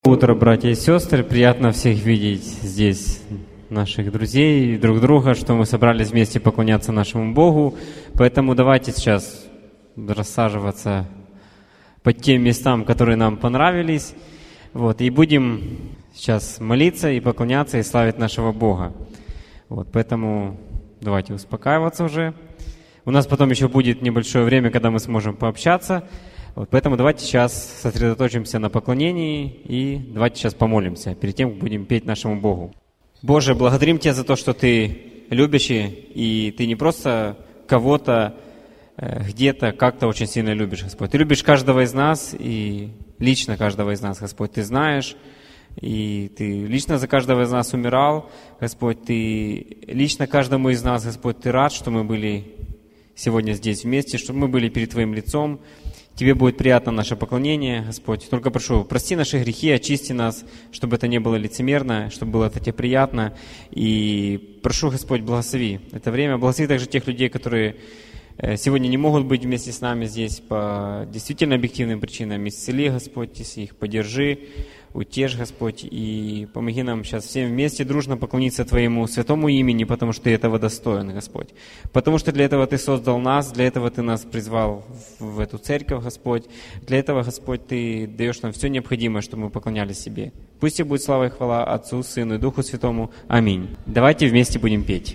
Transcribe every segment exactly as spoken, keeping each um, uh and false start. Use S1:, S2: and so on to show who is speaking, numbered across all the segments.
S1: Утро, братья и сестры. Приятно всех видеть здесь, наших друзей, друг друга, что мы собрались вместе поклоняться нашему Богу. Поэтому давайте сейчас рассаживаться по тем местам, которые нам понравились. Вот, и будем сейчас молиться и поклоняться и славить нашего Бога. Вот, поэтому давайте успокаиваться уже. У нас потом еще будет небольшое время, когда мы сможем пообщаться. Вот, поэтому давайте сейчас сосредоточимся на поклонении и давайте сейчас помолимся перед тем, как будем петь нашему Богу. Боже, благодарим Тебя за то, что Ты любящий, и Ты не просто кого-то э, где-то как-то очень сильно любишь, Господь. Ты любишь каждого из нас, и лично каждого из нас, Господь, Ты знаешь, и Ты лично за каждого из нас умирал, Господь, Ты лично каждому из нас, Господь, Ты рад, что мы были сегодня здесь вместе, чтобы мы были перед Твоим лицом. Тебе будет приятно наше поклонение, Господь. Только прошу, прости наши грехи, очисти нас, чтобы это не было лицемерно, чтобы было это Тебе приятно. И прошу, Господь, благослови это время. Благослови также тех людей, которые сегодня не могут быть вместе с нами здесь по действительно объективным причинам. Исцели, Господь, если их поддержи, утешь, Господь, и помоги нам сейчас всем вместе дружно поклониться Твоему святому имени, потому что Ты этого достоин, Господь. Потому что для этого Ты создал нас, для этого Ты нас призвал в эту церковь, Господь. Для этого, Господь, Ты даешь нам все необходимое, чтобы мы поклонялись Себе. Пусть и будет слава и хвала Отцу, Сыну и Духу Святому. Аминь. Давайте вместе будем петь.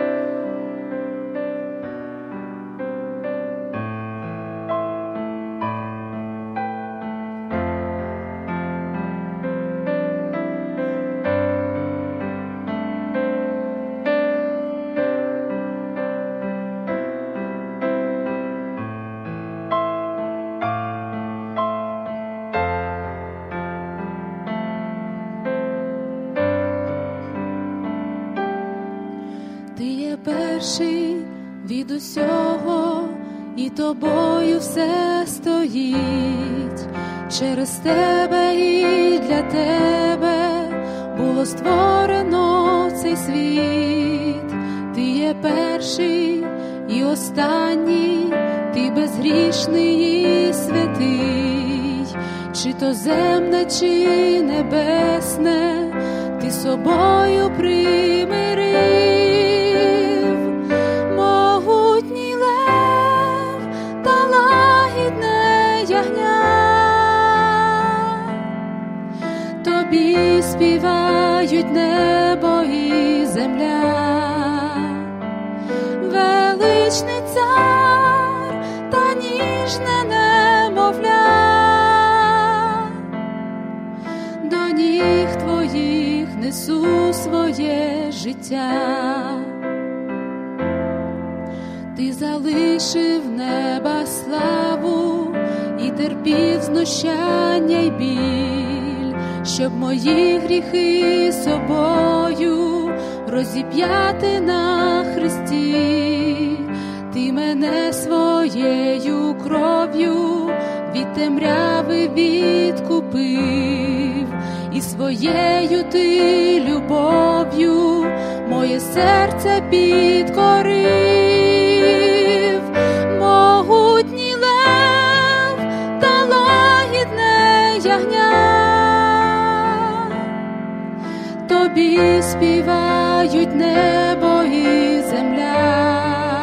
S2: Від усього і тобою все стоїть. Через тебе і для тебе було створено цей світ. Ти є перший і останній, ти безгрішний і святий. Чи то земне, чи небесне, ти собою примирив. Тобі співають небо і земля, величний цар та ніжне немовля, до ніг твоїх несу своє життя. Ти залишив неба славу і терпів знущання й біль, щоб мої гріхи собою розіп'яти на хресті. Ти мене своєю кров'ю від темряви відкупив, і своєю ти любов'ю моє серце підкорив. Могутній лев та лагідне ягня, тобі співають небо і земля.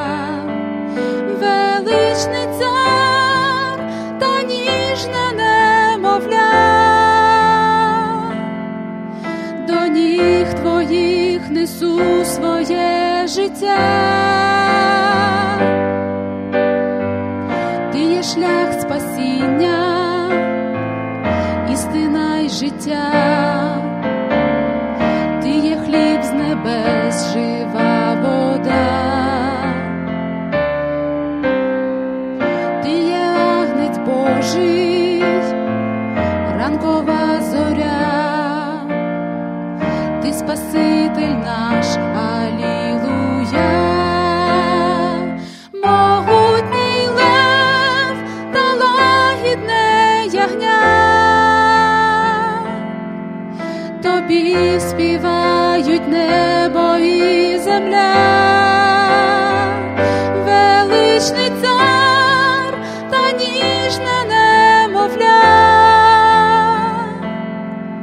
S2: Величний цар та ніжне немовля, до ніг твоїх несу своє життя. Ти є шлях спасіння, істина й життя. Хліб з небес, жива вода. Ти є агнець Божий, ранкова зоря. Ти Спаситель наш, алілуя. Могутній лев та лагідне ягня, тобі співають небо і земля. Величний цар та ніжне немовля,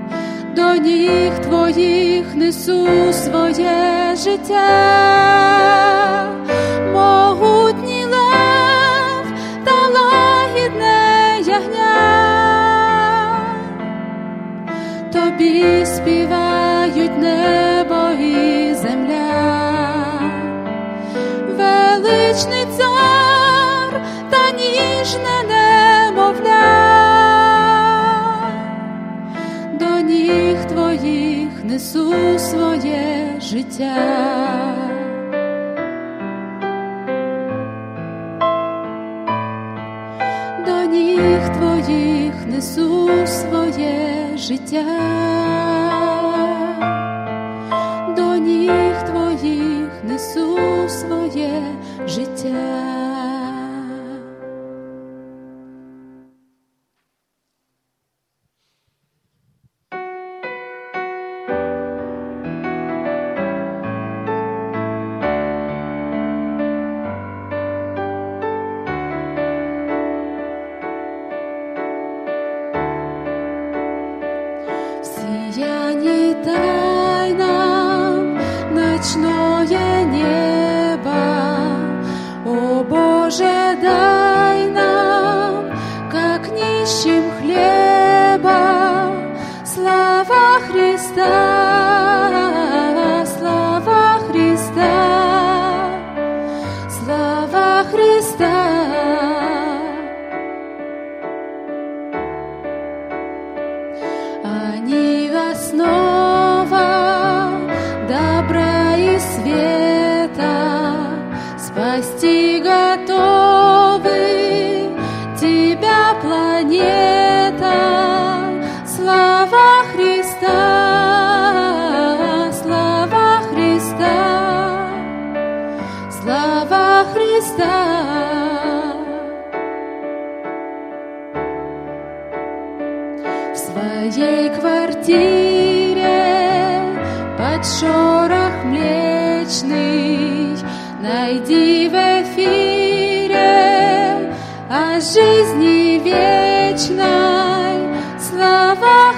S2: до ніг Твоїх несу своє життя. Могутній лев та лагідне ягня, Тобі співають небо і земля. Величний цар та ніжне немовля, до ніг Твоїх несу своє життя. До ніг Твоїх несу своє життя. До ніг Твоїх несу своє життя. Сияние дай нам ночное небо, о Боже, дай нам, как нищим хлеба, слава Христа, слава Христа, слава Христа. Они основа добра и света, спасти готовы Тебя, планета. Слава Христа, слава Христа, слава Христа. В своей квартире под шорох млечный найди в эфире о жизни вечной. Слава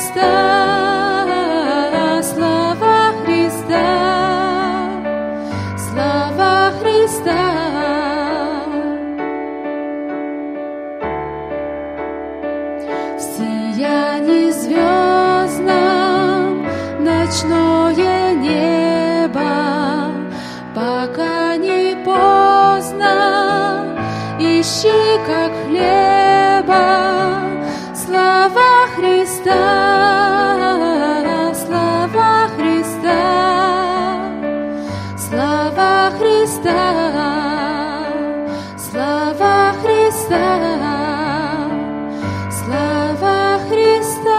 S2: Христа, слава Христа, слава Христа. В сиянии звездном ночное небо, пока не поздно, ищи как хлеба. Слава Христа, слава Христа, слава Христа, слава Христа, слава Христа.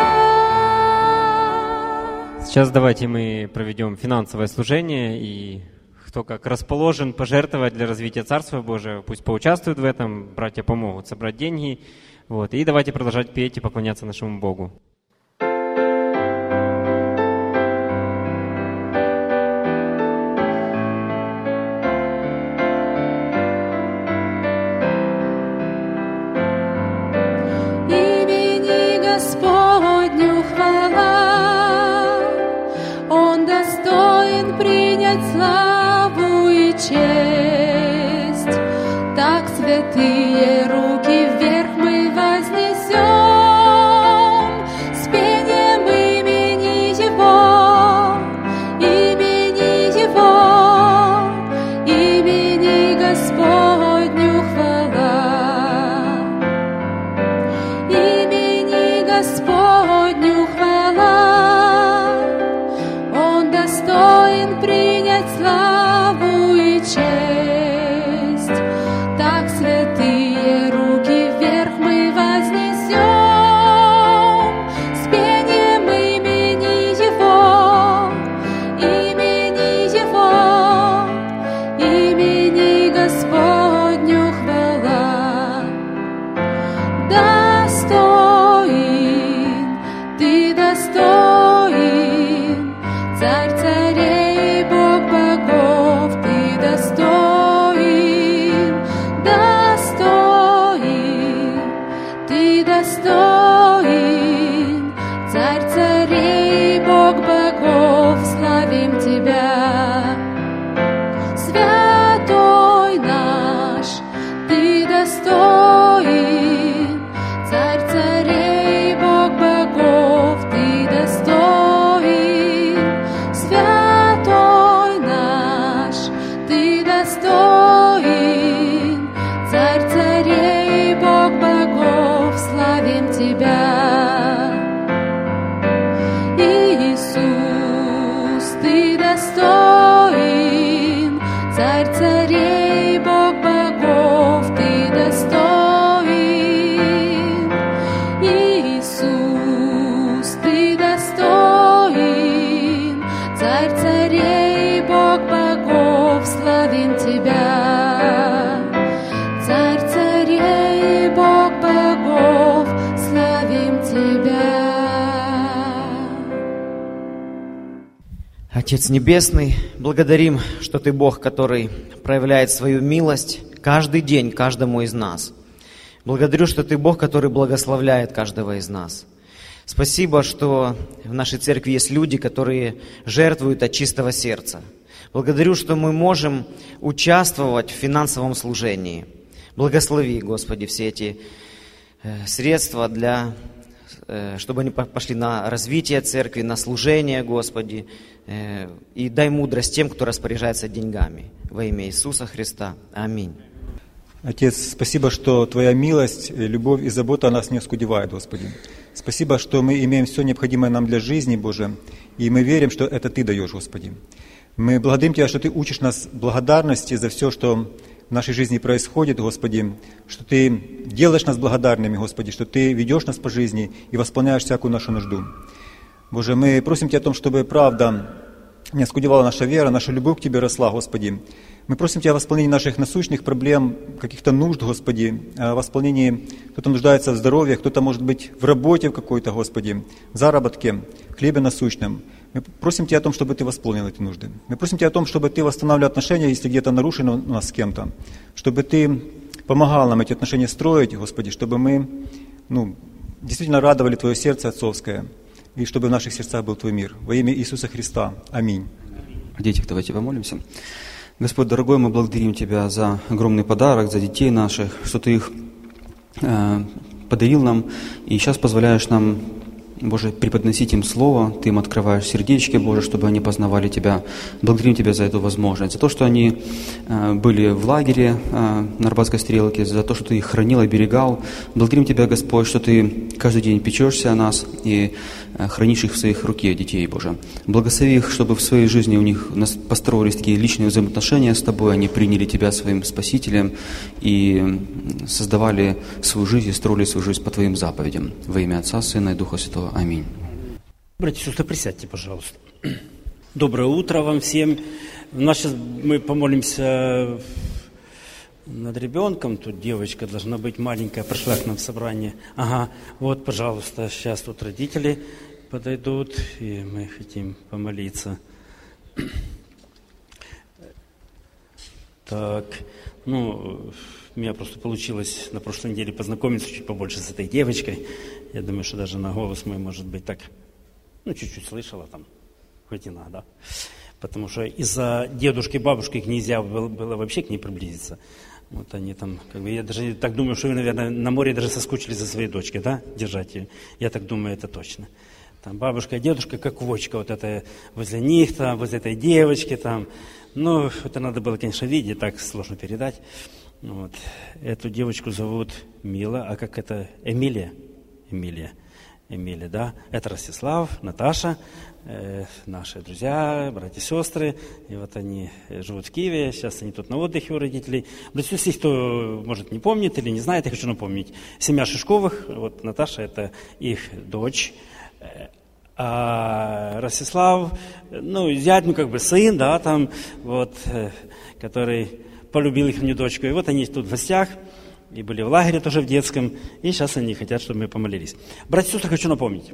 S1: Сейчас давайте мы проведем финансовое служение, и кто как расположен пожертвовать для развития Царства Божия, пусть поучаствуют в этом, братья помогут собрать деньги. Вот. И давайте продолжать петь и поклоняться нашему Богу.
S2: Имени Господню хвала, Он достоин принять славу и честь. Так святые руки вверх мы вознесем с пением имени Его, имени Его, имени Господню хвала, имени Господню хвала. Он достоин принять славу и честь. Так святые руки вверх мы вознесем с пением имени Его, имени Его, имени Господню хвала. Достоин, Ты достоин, Царь царей, Бог богов, Ты достоин, достоин, Ты достоин, Царь царей, достоин, Царь царей, Бог богов, Ты достоин. Иисус, Ты достоин, Царь царей, Бог богов, славим Тебя. Царь царей, Бог богов, славим Тебя.
S3: Отец Небесный, благодарим, что Ты Бог, который проявляет свою милость каждый день каждому из нас. Благодарю, что Ты Бог, который благословляет каждого из нас. Спасибо, что в нашей церкви есть люди, которые жертвуют от чистого сердца. Благодарю, что мы можем участвовать в финансовом служении. Благослови, Господи, все эти средства, для, чтобы они пошли на развитие церкви, на служение, Господи. И дай мудрость тем, кто распоряжается деньгами. Во имя Иисуса Христа. Аминь.
S4: Отец, спасибо, что Твоя милость, любовь и забота о нас не оскудевает, Господи. Спасибо, что мы имеем все необходимое нам для жизни, Боже, и мы верим, что это Ты даешь, Господи. Мы благодарим Тебя, что Ты учишь нас благодарности за все, что в нашей жизни происходит, Господи, что Ты делаешь нас благодарными, Господи, что Ты ведешь нас по жизни и восполняешь всякую нашу нужду. Боже, мы просим Тебя о том, чтобы правда не оскудевала наша вера, наша любовь к Тебе росла, Господи. Мы просим Тебя о восполнении наших насущных проблем, каких-то нужд, Господи, о восполнении, кто-то нуждается в здоровье, кто-то, может быть, в работе в какой-то, Господи, в заработке, в хлебе насущном. Мы просим Тебя о том, чтобы Ты восполнил эти нужды. Мы просим Тебя о том, чтобы Ты восстанавливал отношения, если где-то нарушено у нас с кем-то, чтобы Ты помогал нам эти отношения строить, Господи, чтобы мы ну, действительно радовали Твое сердце отцовское, и чтобы в наших сердцах был Твой мир. Во имя Иисуса Христа. Аминь.
S5: Дети, давайте помолимся. Господь, дорогой, мы благодарим Тебя за огромный подарок, за детей наших, что Ты их э, подарил нам, и сейчас позволяешь нам, Боже, преподносить им Слово, Ты им открываешь сердечки, Боже, чтобы они познавали Тебя. Благодарим Тебя за эту возможность, за то, что они э, были в лагере э, на Арбатской стрелке, за то, что Ты их хранил, оберегал. Благодарим Тебя, Господь, что Ты каждый день печешься о нас и э, хранишь их в своих руке, детей, Боже. Благослови их, чтобы в своей жизни у них построились такие личные взаимоотношения с Тобой, они приняли Тебя своим Спасителем и создавали свою жизнь и строили свою жизнь по Твоим заповедям. Во имя Отца, Сына и Духа Святого. Аминь.
S6: Братья и сестры, присядьте, пожалуйста. Доброе утро вам всем. У нас сейчас мы помолимся над ребенком. Тут девочка должна быть маленькая, пришла к нам в собрание. Ага, вот, пожалуйста, сейчас тут родители подойдут, и мы хотим помолиться. Так, ну, у меня просто получилось на прошлой неделе познакомиться чуть побольше с этой девочкой. Я думаю, что даже на голос мой, может быть, так, ну, чуть-чуть слышала там, хоть иногда. Потому что из-за дедушки, бабушки нельзя было, было вообще к ней приблизиться. Вот они там, как бы, я даже так думаю, что вы, наверное, на море даже соскучились за своей дочкой, да, держать ее. Я так думаю, это точно. Там бабушка и дедушка, как вочка, вот это возле них, там, возле этой девочки, там. Ну, это надо было, конечно, видеть, так сложно передать. Вот. Эту девочку зовут Мила, а как это? Эмилия. Эмилия. Эмилия, да. Это Ростислав, Наташа, э, наши друзья, братья и сестры. И вот они живут в Киеве, сейчас они тут на отдыхе у родителей. Братья, если кто, может, не помнит или не знает, я хочу напомнить. Семья Шишковых, вот Наташа, это их дочь. А Ростислав, ну, зять, ну, как бы сын, да, там, вот, э, который полюбил их дочку. И вот они тут в гостях, и были в лагере тоже в детском, и сейчас они хотят, чтобы мы помолились. Братья и сестры, хочу напомнить.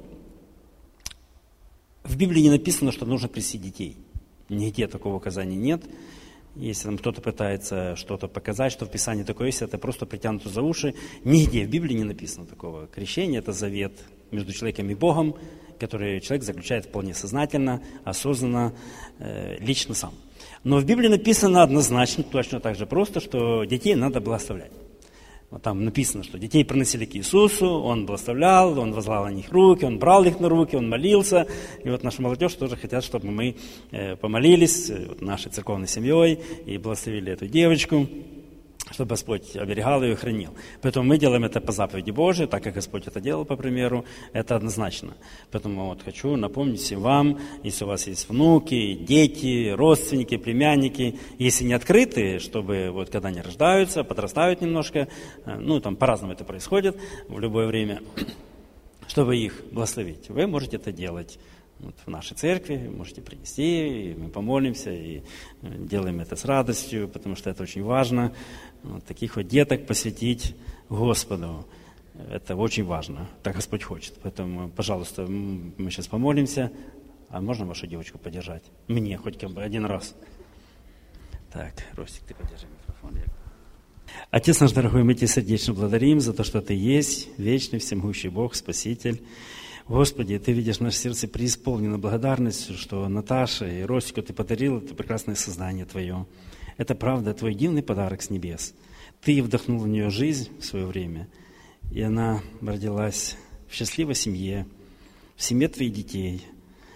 S6: В Библии не написано, что нужно крестить детей. Нигде такого указания нет. Если там кто-то пытается что-то показать, что в Писании такое есть, это просто притянуто за уши. Нигде в Библии не написано такого. Крещение – это завет между человеком и Богом, который человек заключает вполне сознательно, осознанно, э, лично сам. Но в Библии написано однозначно, точно так же просто, что детей надо благословлять. Вот там написано, что детей приносили к Иисусу, Он благословлял, Он возлагал на них руки, Он брал их на руки, Он молился. И вот наша молодежь тоже хотят, чтобы мы э, помолились вот, нашей церковной семьей и благословили эту девочку. чтобы Господь оберегал ее и хранил. Поэтому мы делаем это по заповеди Божией, так как Господь это делал, по примеру, это однозначно. Поэтому вот хочу напомнить всем вам, если у вас есть внуки, дети, родственники, племянники, если не открытые, чтобы вот когда они рождаются, подрастают немножко, ну там по-разному это происходит в любое время, чтобы их благословить. Вы можете это делать. Вот в нашей церкви можете принести, и мы помолимся, и делаем это с радостью, потому что это очень важно. Вот таких вот деток посвятить Господу. Это очень важно, так Господь хочет. Поэтому, пожалуйста, мы сейчас помолимся. А можно вашу девочку подержать? Мне хоть как бы один раз. Так, Ростик, ты подержи микрофон. Отец наш дорогой, мы Тебя сердечно благодарим за то, что Ты есть, вечный, всемогущий Бог, Спаситель. Господи, Ты видишь, наше сердце преисполнено благодарностью, что Наташа и Ростику Ты подарил это прекрасное создание Твое. Это правда, Твой дивный подарок с небес. Ты вдохнул в нее жизнь в свое время, и она родилась в счастливой семье, в семье Твоих детей.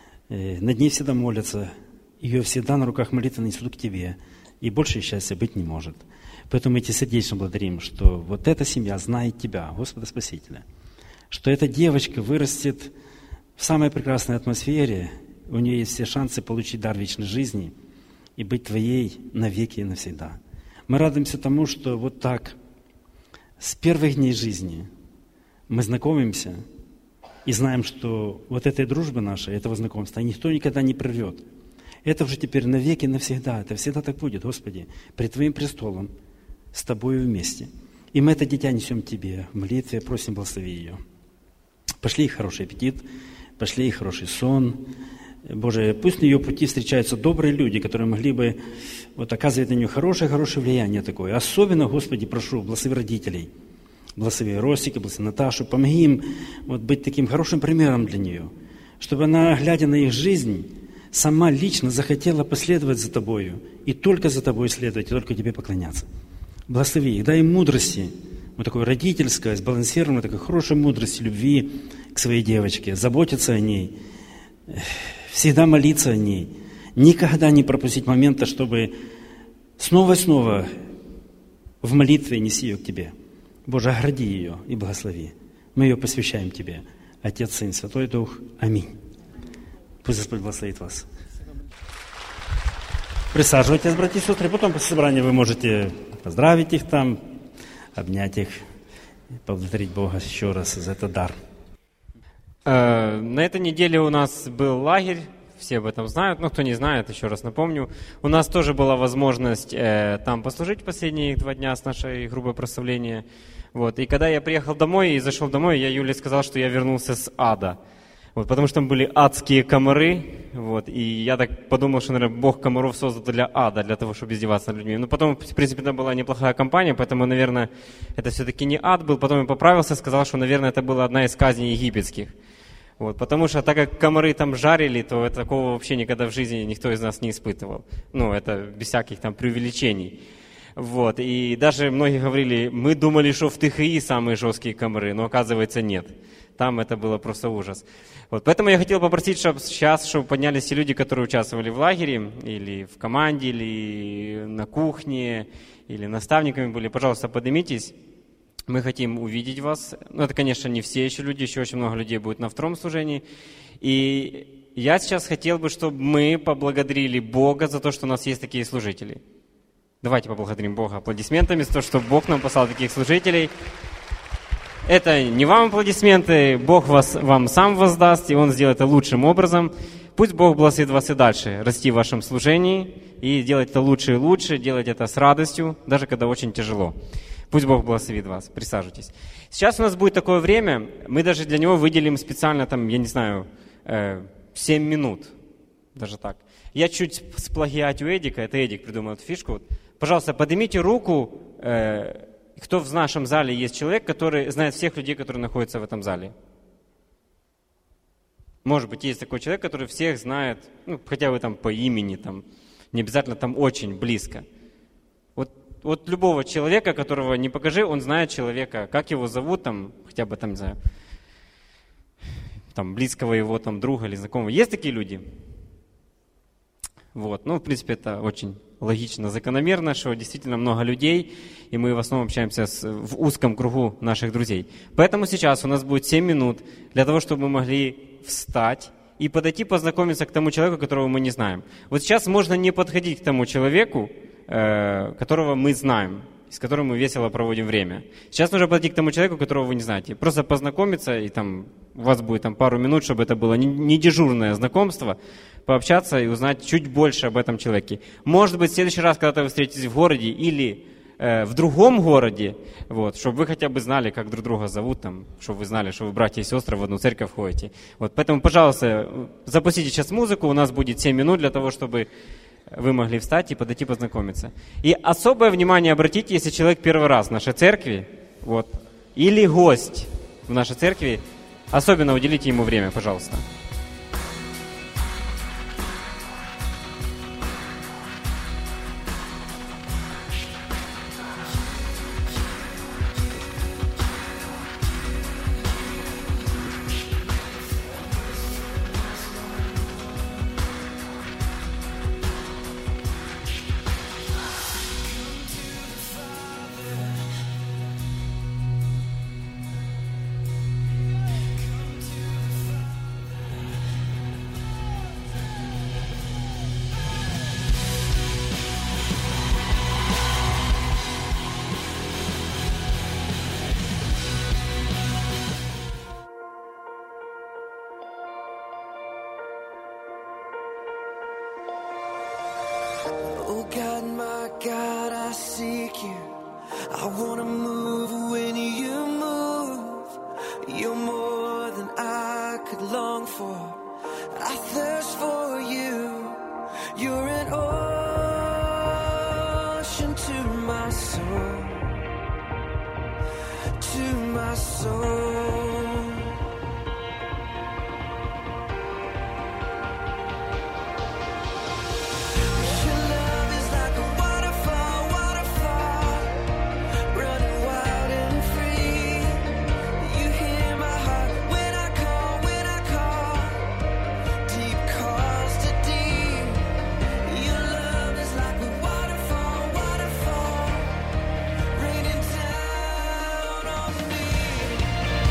S6: Над ней всегда молятся, ее всегда на руках молитвы несут к Тебе, и больше счастья быть не может. Поэтому мы Тебя сердечно благодарим, что вот эта семья знает Тебя, Господа Спасителя, что эта девочка вырастет в самой прекрасной атмосфере, у нее есть все шансы получить дар вечной жизни и быть Твоей навеки и навсегда. Мы радуемся тому, что вот так, с первых дней жизни мы знакомимся и знаем, что вот этой дружбы нашей, этого знакомства никто никогда не прервет. Это уже теперь навеки и навсегда, это всегда так будет, Господи, пред Твоим престолом, с Тобою вместе. И мы это дитя несем Тебе в молитве, просим, благослови ее. Пошли ей хороший аппетит, пошли ей хороший сон. Боже, пусть на ее пути встречаются добрые люди, которые могли бы вот, оказывать на нее хорошее-хорошее влияние такое. Особенно, Господи, прошу, благослови родителей, благослови Ростика, благослови Наташу, помоги им вот, быть таким хорошим примером для нее, чтобы она, глядя на их жизнь, сама лично захотела последовать за Тобою, и только за Тобой следовать, и только Тебе поклоняться. Благослови их, дай им мудрости, вот такой родительской, сбалансированной, такой хорошей мудрости, любви к своей девочке, заботиться о ней, всегда молиться о ней, никогда не пропустить момента, чтобы снова и снова в молитве неси ее к Тебе. Боже, огради ее и благослови. Мы ее посвящаем Тебе, Отец, Сын, Святой Дух. Аминь. Пусть Господь благословит вас. Присаживайтесь, братья и сестры, потом после собрания вы можете поздравить их там, обнять их, поблагодарить Бога еще раз за этот дар.
S1: На этой неделе у нас был лагерь, все об этом знают, но кто не знает, еще раз напомню. У нас тоже была возможность э, там послужить последние два дня с нашей группой прославления. Вот. И когда я приехал домой и зашел домой, я Юле сказал, что я вернулся с ада. Вот, потому что там были адские комары, вот, и я так подумал, что, наверное, Бог комаров создал для ада, для того, чтобы издеваться над людьми. Но потом, в принципе, это была неплохая компания, поэтому, наверное, это все-таки не ад был. Потом я поправился, сказал, что, наверное, это была одна из казней египетских. Вот, потому что, так как комары там жарили, то такого вообще никогда в жизни никто из нас не испытывал. Ну, это без всяких там преувеличений. Вот, и даже многие говорили, мы думали, что в ТХИ самые жесткие комары, но оказывается нет. Там это было просто ужас. Вот, поэтому я хотел попросить, чтобы сейчас, чтобы поднялись те люди, которые участвовали в лагере, или в команде, или на кухне, или наставниками были. Пожалуйста, поднимитесь. Мы хотим увидеть вас. Ну, это, конечно, не все еще люди, еще очень много людей будет на втором служении. И я сейчас хотел бы, чтобы мы поблагодарили Бога за то, что у нас есть такие служители. Давайте поблагодарим Бога аплодисментами за то, что Бог нам послал таких служителей. Это не вам аплодисменты, Бог вас, вам сам воздаст, и Он сделает это лучшим образом. Пусть Бог благословит вас и дальше расти в вашем служении, и делать это лучше и лучше, делать это с радостью, даже когда очень тяжело. Пусть Бог благословит вас, присаживайтесь. Сейчас у нас будет такое время, мы даже для него выделим специально, там, я не знаю, семь минут, даже так. Я чуть сплагиатю Эдика, это Эдик придумал эту фишку. Пожалуйста, поднимите руку, кто в нашем зале есть человек, который знает всех людей, которые находятся в этом зале. Может быть, есть такой человек, который всех знает, ну, хотя бы там по имени, там, не обязательно там очень близко. Вот, вот любого человека, которого не покажи, он знает человека, как его зовут, там, хотя бы там, не знаю, там, близкого его там, друга или знакомого. Есть такие люди? Вот, ну, в принципе, это очень логично, закономерно, что действительно много людей, и мы в основном общаемся с, в узком кругу наших друзей. Поэтому сейчас у нас будет семь минут для того, чтобы мы могли встать и подойти познакомиться к тому человеку, которого мы не знаем. Вот сейчас можно не подходить к тому человеку, э, которого мы знаем, с которым мы весело проводим время. Сейчас нужно подойти к тому человеку, которого вы не знаете. Просто познакомиться, и там у вас будет там, пару минут, чтобы это было не, не дежурное знакомство, пообщаться и узнать чуть больше об этом человеке. Может быть, в следующий раз, когда вы встретитесь в городе или э, в другом городе, вот, чтобы вы хотя бы знали, как друг друга зовут, там, чтобы вы знали, что вы братья и сестры в одну церковь ходите. Вот, поэтому, пожалуйста, запустите сейчас музыку, у нас будет семь минут для того, чтобы вы могли встать и подойти познакомиться. И особое внимание обратите, если человек первый раз в нашей церкви, вот, или гость в нашей церкви, особенно уделите ему время, пожалуйста.
S7: Oh God, my God, I seek you. I want to move when you move. You're more than I could long for. I thirst for you. You're an ocean to my soul, to my soul. Raining down on me.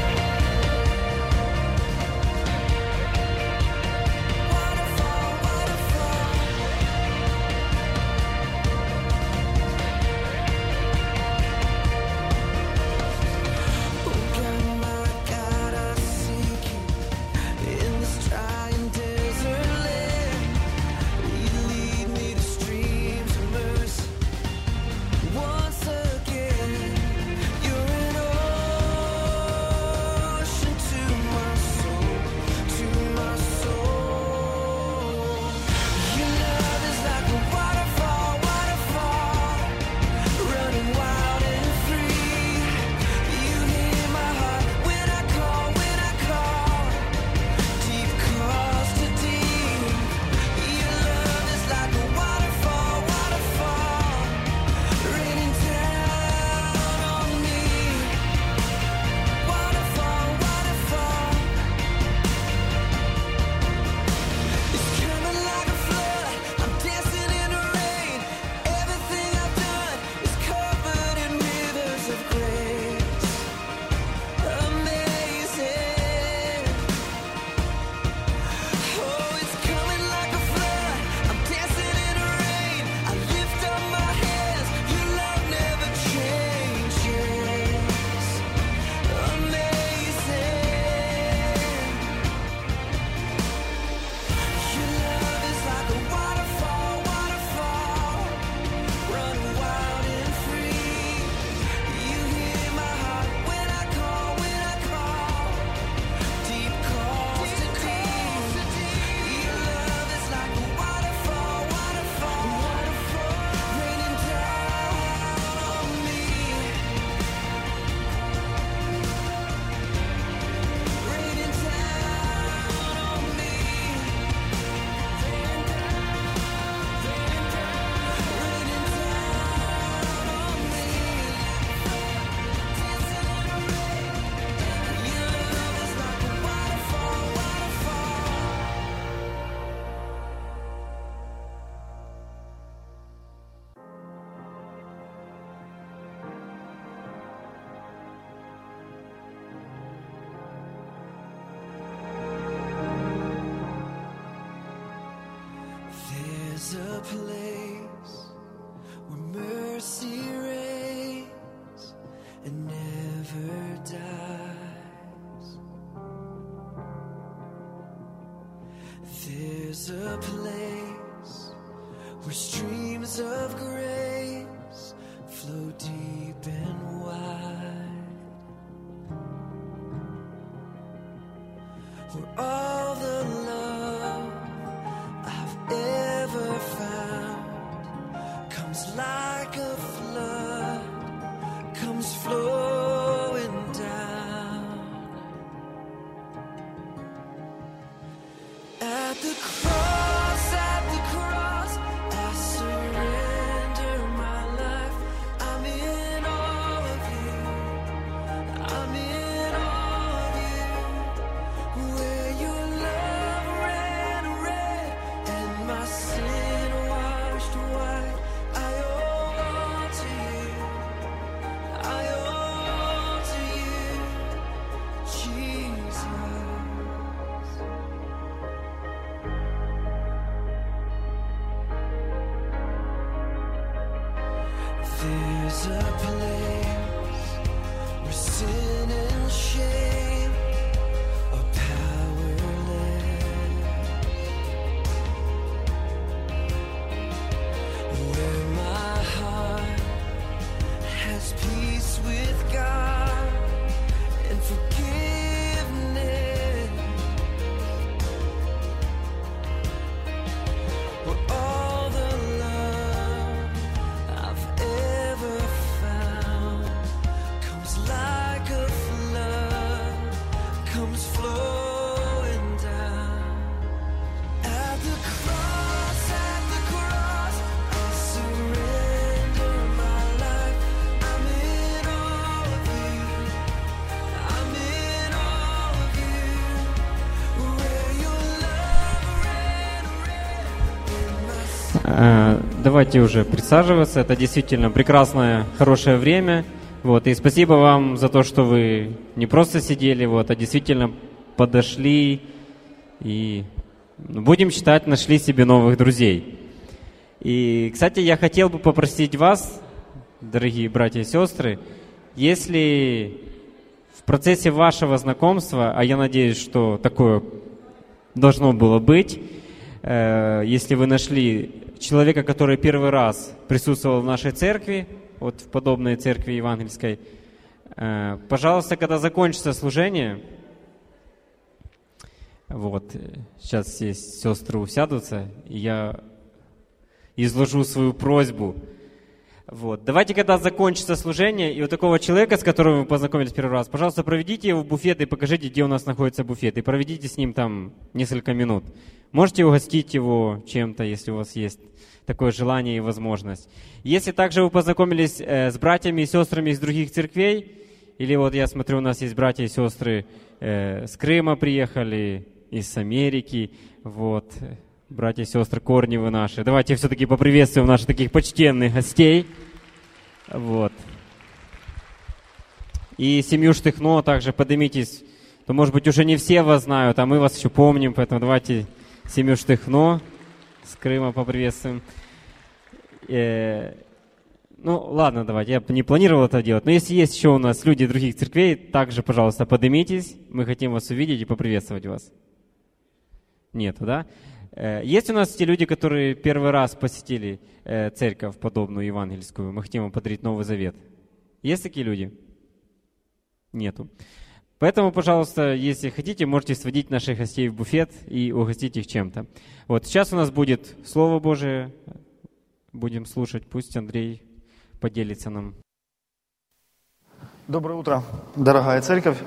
S7: There's a place where mercy reigns and never dies. There's a place where streams of grace flow deep and wide, where all the love I've ever found comes like a flood, comes flowing down. At the cross, at the cross, I surrender my life. I'm in all of you, I'm in all of you. Where your love ran red and my sin washed white, I owe all to you, I owe all to you, Jesus. There's a place where sin and shame are powerless, where my heart has peace with God and forgiveness, where all the love I've ever found comes like a flood, comes flowing down. At the cross, at the cross, I surrender my life. I'm in all of you, I'm in all of you. Where your love ran red in my
S1: Э, Давайте уже присаживаться. Это действительно прекрасное, хорошее время. Вот. И спасибо вам за то, что вы не просто сидели, вот, а действительно подошли и, ну, будем считать, нашли себе новых друзей. И, кстати, я хотел бы попросить вас, дорогие братья и сестры, если в процессе вашего знакомства, а я надеюсь, что такое должно было быть, э, если вы нашли человека, который первый раз присутствовал в нашей церкви, вот в подобной церкви евангельской, э, пожалуйста, когда закончится служение, вот, сейчас все сестры усядутся, и я изложу свою просьбу. Вот. Давайте, когда закончится служение, и у такого человека, с которым вы познакомились первый раз, пожалуйста, проведите его в буфет и покажите, где у нас находится буфет, и проведите с ним там несколько минут. Можете угостить его чем-то, если у вас есть такое желание и возможность. Если также вы познакомились э, с братьями и сестрами из других церквей, или вот я смотрю, у нас есть братья и сестры э, с Крыма приехали, из Америки, вот, братья и сестры Корневы наши. Давайте все-таки поприветствуем наших таких почтенных гостей. Вот. И семью Штыхно также поднимитесь. То, может быть, уже не все вас знают, а мы вас еще помним, поэтому давайте семью Штыхно с Крыма поприветствуем. Э, ну, ладно, давайте, я не планировал это делать, но если есть еще у нас люди других церквей, также, пожалуйста, поднимитесь. Мы хотим вас увидеть и поприветствовать вас. Нету, да? Есть у нас те люди, которые первый раз посетили э, церковь подобную евангельскую? Мы хотим вам подарить Новый Завет. Есть такие люди? Нету. Поэтому, пожалуйста, если хотите, можете сводить наших гостей в буфет и угостить их чем-то. Вот сейчас у нас будет Слово Божие. Будем слушать. Пусть Андрей поделится нам.
S8: Доброе утро, дорогая церковь.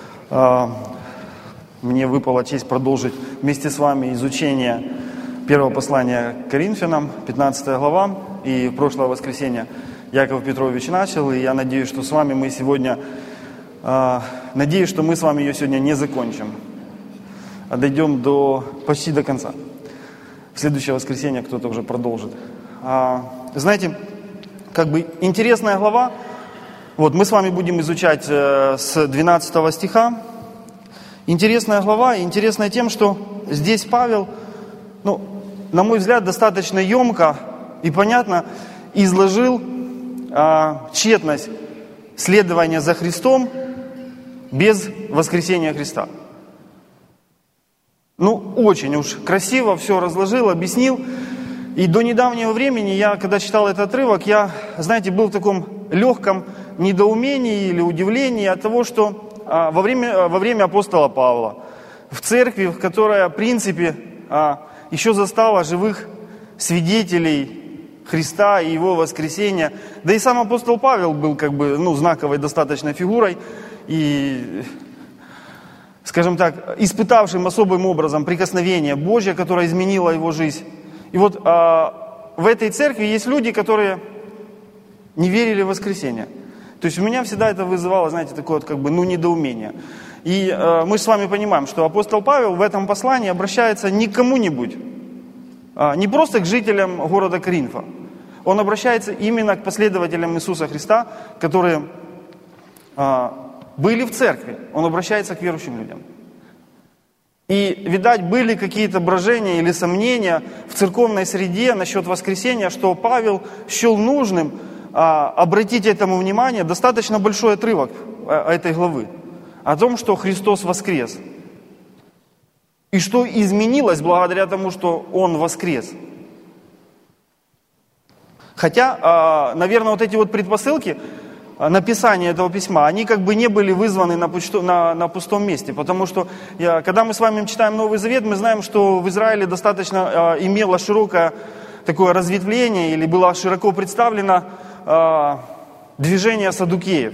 S8: Мне выпала честь продолжить вместе с вами изучение первого послания к Коринфянам, пятнадцатая глава. И в прошлое воскресенье Яков Петрович начал, и я надеюсь, что с вами мы сегодня, э, надеюсь, что мы с вами ее сегодня не закончим, а дойдем до, почти до конца. В следующее воскресенье кто-то уже продолжит. А, знаете, как бы интересная глава. Вот мы с вами будем изучать э, с двенадцатого стиха. Интересная глава, интересная тем, что здесь Павел, ну, на мой взгляд, достаточно емко и понятно изложил а, тщетность следования за Христом без воскресения Христа. Ну, очень уж красиво все разложил, объяснил. И до недавнего времени я, когда читал этот отрывок, я, знаете, был в таком легком недоумении или удивлении от того, что а, во время, во время апостола Павла в церкви, которая, в принципе, а, еще застала живых свидетелей Христа и Его воскресения, да и сам апостол Павел был как бы, ну, знаковой достаточно фигурой и, скажем так, испытавшим особым образом прикосновение Божье, которое изменило его жизнь. И вот а, в этой церкви есть люди, которые не верили в воскресение. То есть у меня всегда это вызывало, знаете, такое вот как бы, ну, недоумение. И а, мы с вами понимаем, что апостол Павел в этом послании обращается не к кому-нибудь, а, не просто к жителям города Коринфа. Он обращается именно к последователям Иисуса Христа, которые а, были в церкви. Он обращается к верующим людям. И, видать, были какие-то брожения или сомнения в церковной среде насчет воскресения, что Павел счел нужным а, обратить этому внимание, достаточно большой отрывок а, этой главы, о том, что Христос воскрес. И что изменилось благодаря тому, что Он воскрес. Хотя, а, наверное, вот эти вот предпосылки написания этого письма, они как бы не были вызваны на, пусто, на, на пустом месте. Потому что, я, когда мы с вами читаем Новый Завет, мы знаем, что в Израиле достаточно э, имело широкое такое разветвление, или было широко представлено э, движение саддукеев.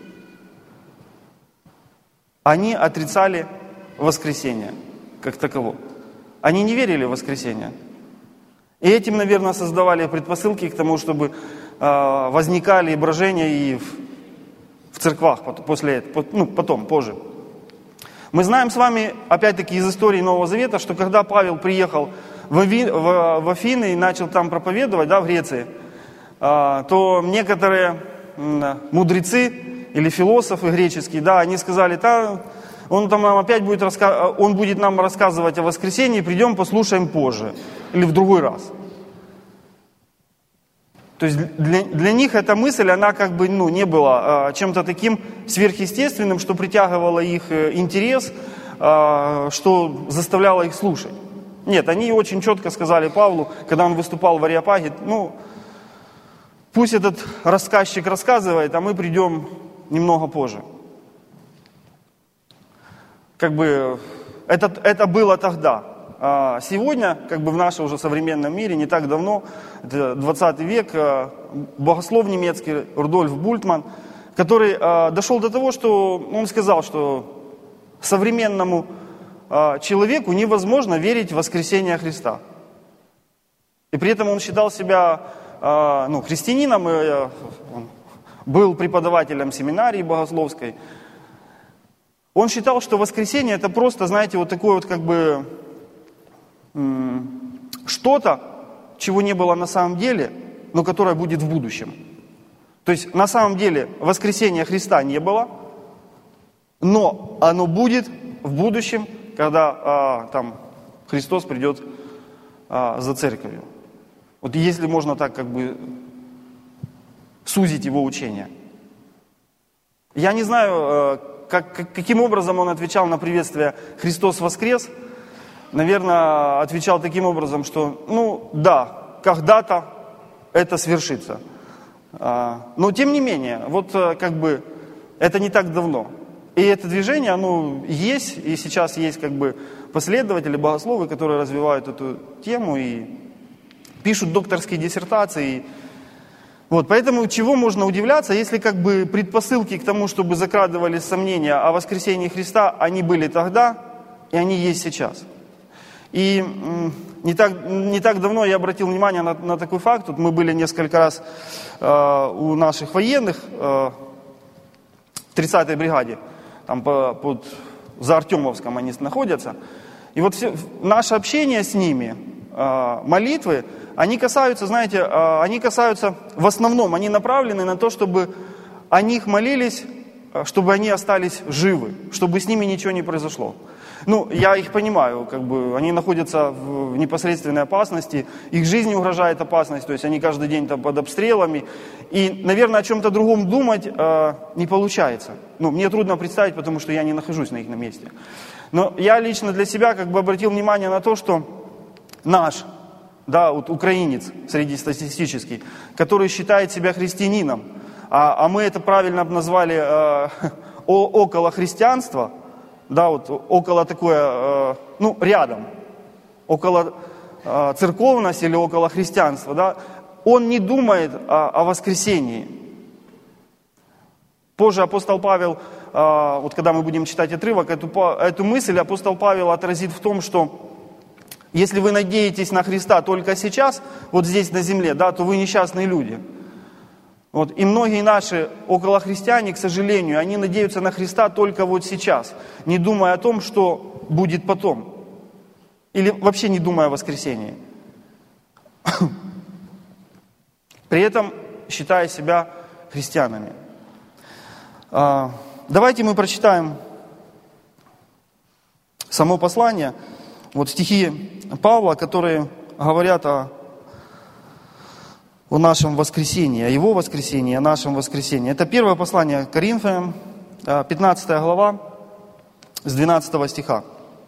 S8: Они отрицали воскресение как таково. Они не верили в воскресение. И этим, наверное, создавали предпосылки к тому, чтобы э, возникали брожения и в, в церквах после этого, ну, потом, позже. Мы знаем с вами, опять-таки, из истории Нового Завета, что когда Павел приехал в, Ави, в, в Афины и начал там проповедовать, да, в Греции, э, то некоторые э, мудрецы или философы греческие, да, они сказали, да, он там нам опять будет, раска... он будет нам рассказывать о воскресении, придем, послушаем позже. Или в другой раз. То есть для, для них эта мысль, она как бы, ну, не была а, чем-то таким сверхъестественным, что притягивало их интерес, а, что заставляло их слушать. Нет, они очень четко сказали Павлу, когда он выступал в Ареопаге, ну, пусть этот рассказчик рассказывает, а мы придем немного позже. Как бы это, это было тогда. А сегодня, как бы в нашем уже современном мире, не так давно, это двадцатый век, богослов немецкий Рудольф Бультман, который а, дошел до того, что он сказал, что современному а, человеку невозможно верить в воскресение Христа. И при этом он считал себя а, ну, христианином, и, он был преподавателем семинарии богословской. Он считал, что воскресение это просто, знаете, вот такое вот как бы м- что-то, чего не было на самом деле, но которое будет в будущем. То есть на самом деле воскресения Христа не было, но оно будет в будущем, когда а, там Христос придет а, за церковью. Вот если можно так как бы сузить его учение. Я не знаю, Как, как, каким образом он отвечал на приветствие «Христос воскрес». Наверное, отвечал таким образом, что, ну, да, когда-то это свершится. А, но, тем не менее, вот как бы это не так давно. И это движение, оно есть, и сейчас есть как бы последователи, богословы, которые развивают эту тему и пишут докторские диссертации. Вот, поэтому чего можно удивляться, если как бы предпосылки к тому, чтобы закрадывались сомнения о воскресении Христа, они были тогда, и они есть сейчас. И м, не, так, не так давно я обратил внимание на, на такой факт. Тут мы были несколько раз э, у наших военных э, в тридцатой бригаде, там по, под, за Артемовском они находятся. И вот все, наше общение с ними, э, молитвы, они касаются, знаете, они касаются, в основном, они направлены на то, чтобы о них молились, чтобы они остались живы, чтобы с ними ничего не произошло. Ну, я их понимаю, как бы они находятся в непосредственной опасности, их жизни угрожает опасность, то есть они каждый день там под обстрелами. И, наверное, о чем-то другом думать э, не получается. Ну, мне трудно представить, потому что я не нахожусь на их месте. Но я лично для себя как бы обратил внимание на то, что наш, да, вот украинец среднестатистический, который считает себя христианином, а, а мы это правильно назвали э, около христианства, да, вот около такое, э, ну, рядом, около э, церковности или около христианства, да, он не думает о, о воскресении. Позже апостол Павел, э, вот когда мы будем читать отрывок, эту, эту мысль апостол Павел отразит в том, что если вы надеетесь на Христа только сейчас, вот здесь на земле, да, то вы несчастные люди. Вот. И многие наши околохристиане, к сожалению, они надеются на Христа только вот сейчас, не думая о том, что будет потом. Или вообще не думая о воскресении. При этом считая себя христианами. Давайте мы прочитаем само послание, вот стихи Павла, которые говорят о о нашем воскресении, о Его воскресении, о нашем воскресении. Это первое послание к Коринфянам, пятнадцатая глава, с двенадцатого стиха.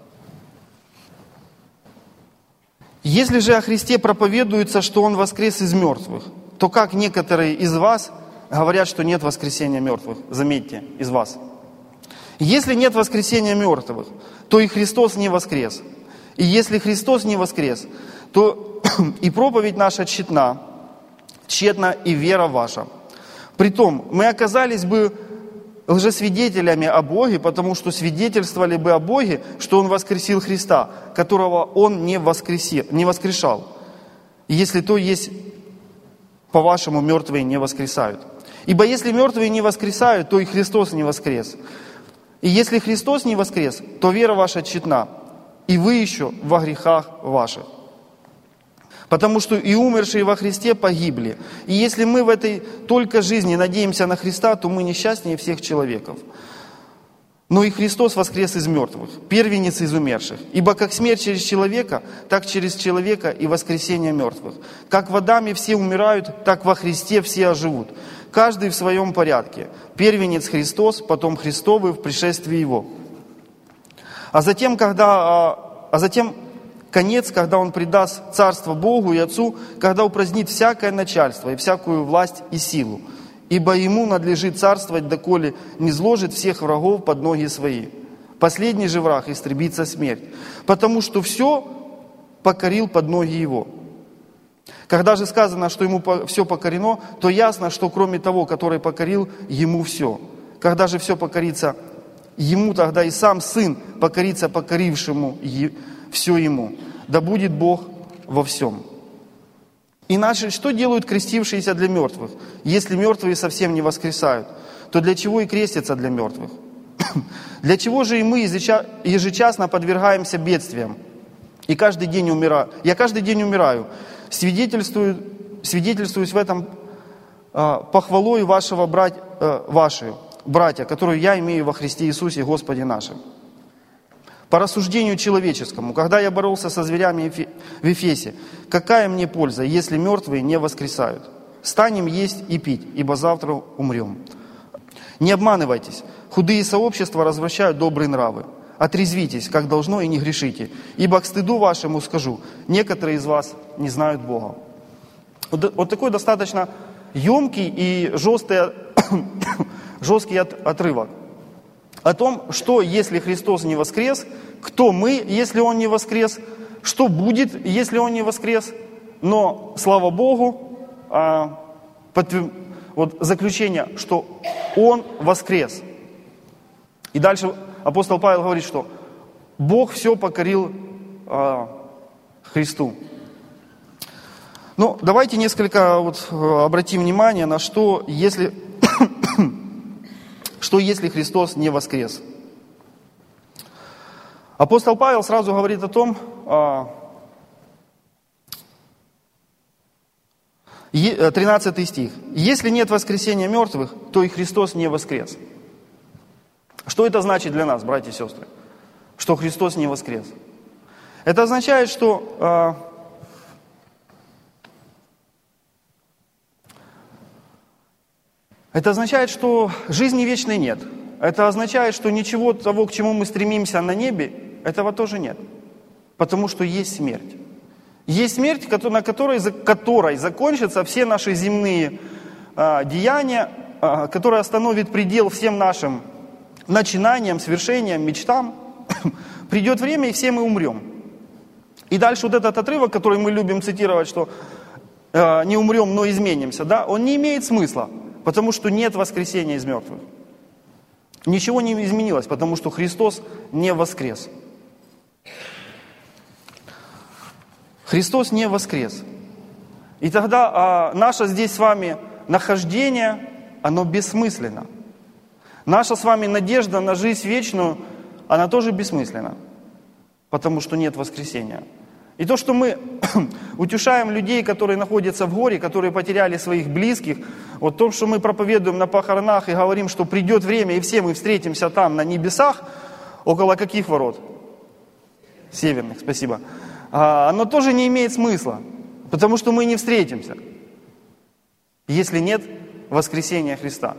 S8: «Если же о Христе проповедуется, что Он воскрес из мертвых, то как некоторые из вас говорят, что нет воскресения мертвых?» Заметьте, из вас. «Если нет воскресения мертвых, то и Христос не воскрес. И если Христос не воскрес, то и проповедь наша тщетна, тщетна и вера ваша. Притом, мы оказались бы лжесвидетелями о Боге, потому что свидетельствовали бы о Боге, что Он воскресил Христа, которого Он не, воскресил, не воскрешал. Если то есть, по-вашему, мертвые не воскресают. Ибо если мертвые не воскресают, то и Христос не воскрес. И если Христос не воскрес, то вера ваша тщетна, и вы еще во грехах ваших. Потому что и умершие во Христе погибли. И если мы в этой только жизни надеемся на Христа, то мы несчастнее всех человеков. Но и Христос воскрес из мертвых, первенец из умерших. Ибо как смерть через человека, так через человека и воскресение мертвых. Как в Адаме все умирают, так во Христе все оживут. Каждый в своем порядке. Первенец Христос, потом Христовы в пришествии Его. А затем, когда... А затем конец, когда Он предаст царство Богу и Отцу, когда упразднит всякое начальство и всякую власть и силу. Ибо Ему надлежит царствовать, доколе не зложит всех врагов под ноги свои. Последний же враг истребится смерть, потому что все покорил под ноги Его. Когда же сказано, что Ему все покорено, то ясно, что кроме того, который покорил, Ему все. Когда же все покорится Ему, тогда и сам Сын покорится покорившему все Ему. Да будет Бог во всем. Иначе, что делают крестившиеся для мертвых? Если мертвые совсем не воскресают, то для чего и крестятся для мертвых? Для чего же и мы ежечасно подвергаемся бедствиям? И каждый день умираю. Я каждый день умираю. Свидетельствую, свидетельствуюсь в этом э, похвалою вашего брать, э, вашей, братья, которую я имею во Христе Иисусе Господе нашим. По рассуждению человеческому, когда я боролся со зверями в Эфесе, какая мне польза, если мертвые не воскресают? Станем есть и пить, ибо завтра умрем. Не обманывайтесь, худые сообщества развращают добрые нравы. Отрезвитесь, как должно, и не грешите, ибо к стыду вашему скажу, некоторые из вас не знают Бога. Вот, вот такой достаточно емкий и жесткий, жесткий от, отрывок. О том, что если Христос не воскрес, кто мы, если Он не воскрес, что будет, если Он не воскрес. Но, слава Богу, вот заключение, что Он воскрес. И дальше апостол Павел говорит, что Бог все покорил Христу. Ну, давайте несколько вот обратим внимание на что, если... Что если Христос не воскрес? Апостол Павел сразу говорит о том, тринадцатый стих. Если нет воскресения мертвых, то и Христос не воскрес. Что это значит для нас, братья и сестры? что Христос не воскрес. Это означает, что это означает, что жизни вечной нет. Это означает, что ничего того, к чему мы стремимся на небе, этого тоже нет. Потому что есть смерть. Есть смерть, на которой, которой закончатся все наши земные а, деяния, а, которая остановит предел всем нашим начинаниям, свершениям, мечтам. Придет время, и все мы умрем. И дальше вот этот отрывок, который мы любим цитировать, что э, не умрем, но изменимся, да, он не имеет смысла, потому что нет воскресения из мертвых. Ничего не изменилось, потому что Христос не воскрес. Христос не воскрес. И тогда а, наше здесь с вами нахождение, оно бессмысленно. Наша с вами надежда на жизнь вечную, она тоже бессмысленна, потому что нет воскресения. И то, что мы утешаем людей, которые находятся в горе, которые потеряли своих близких, вот то, что мы проповедуем на похоронах и говорим, что придет время, и все мы встретимся там, на небесах, около каких ворот? Северных, спасибо. А, оно тоже не имеет смысла, потому что мы не встретимся, если нет воскресения Христа.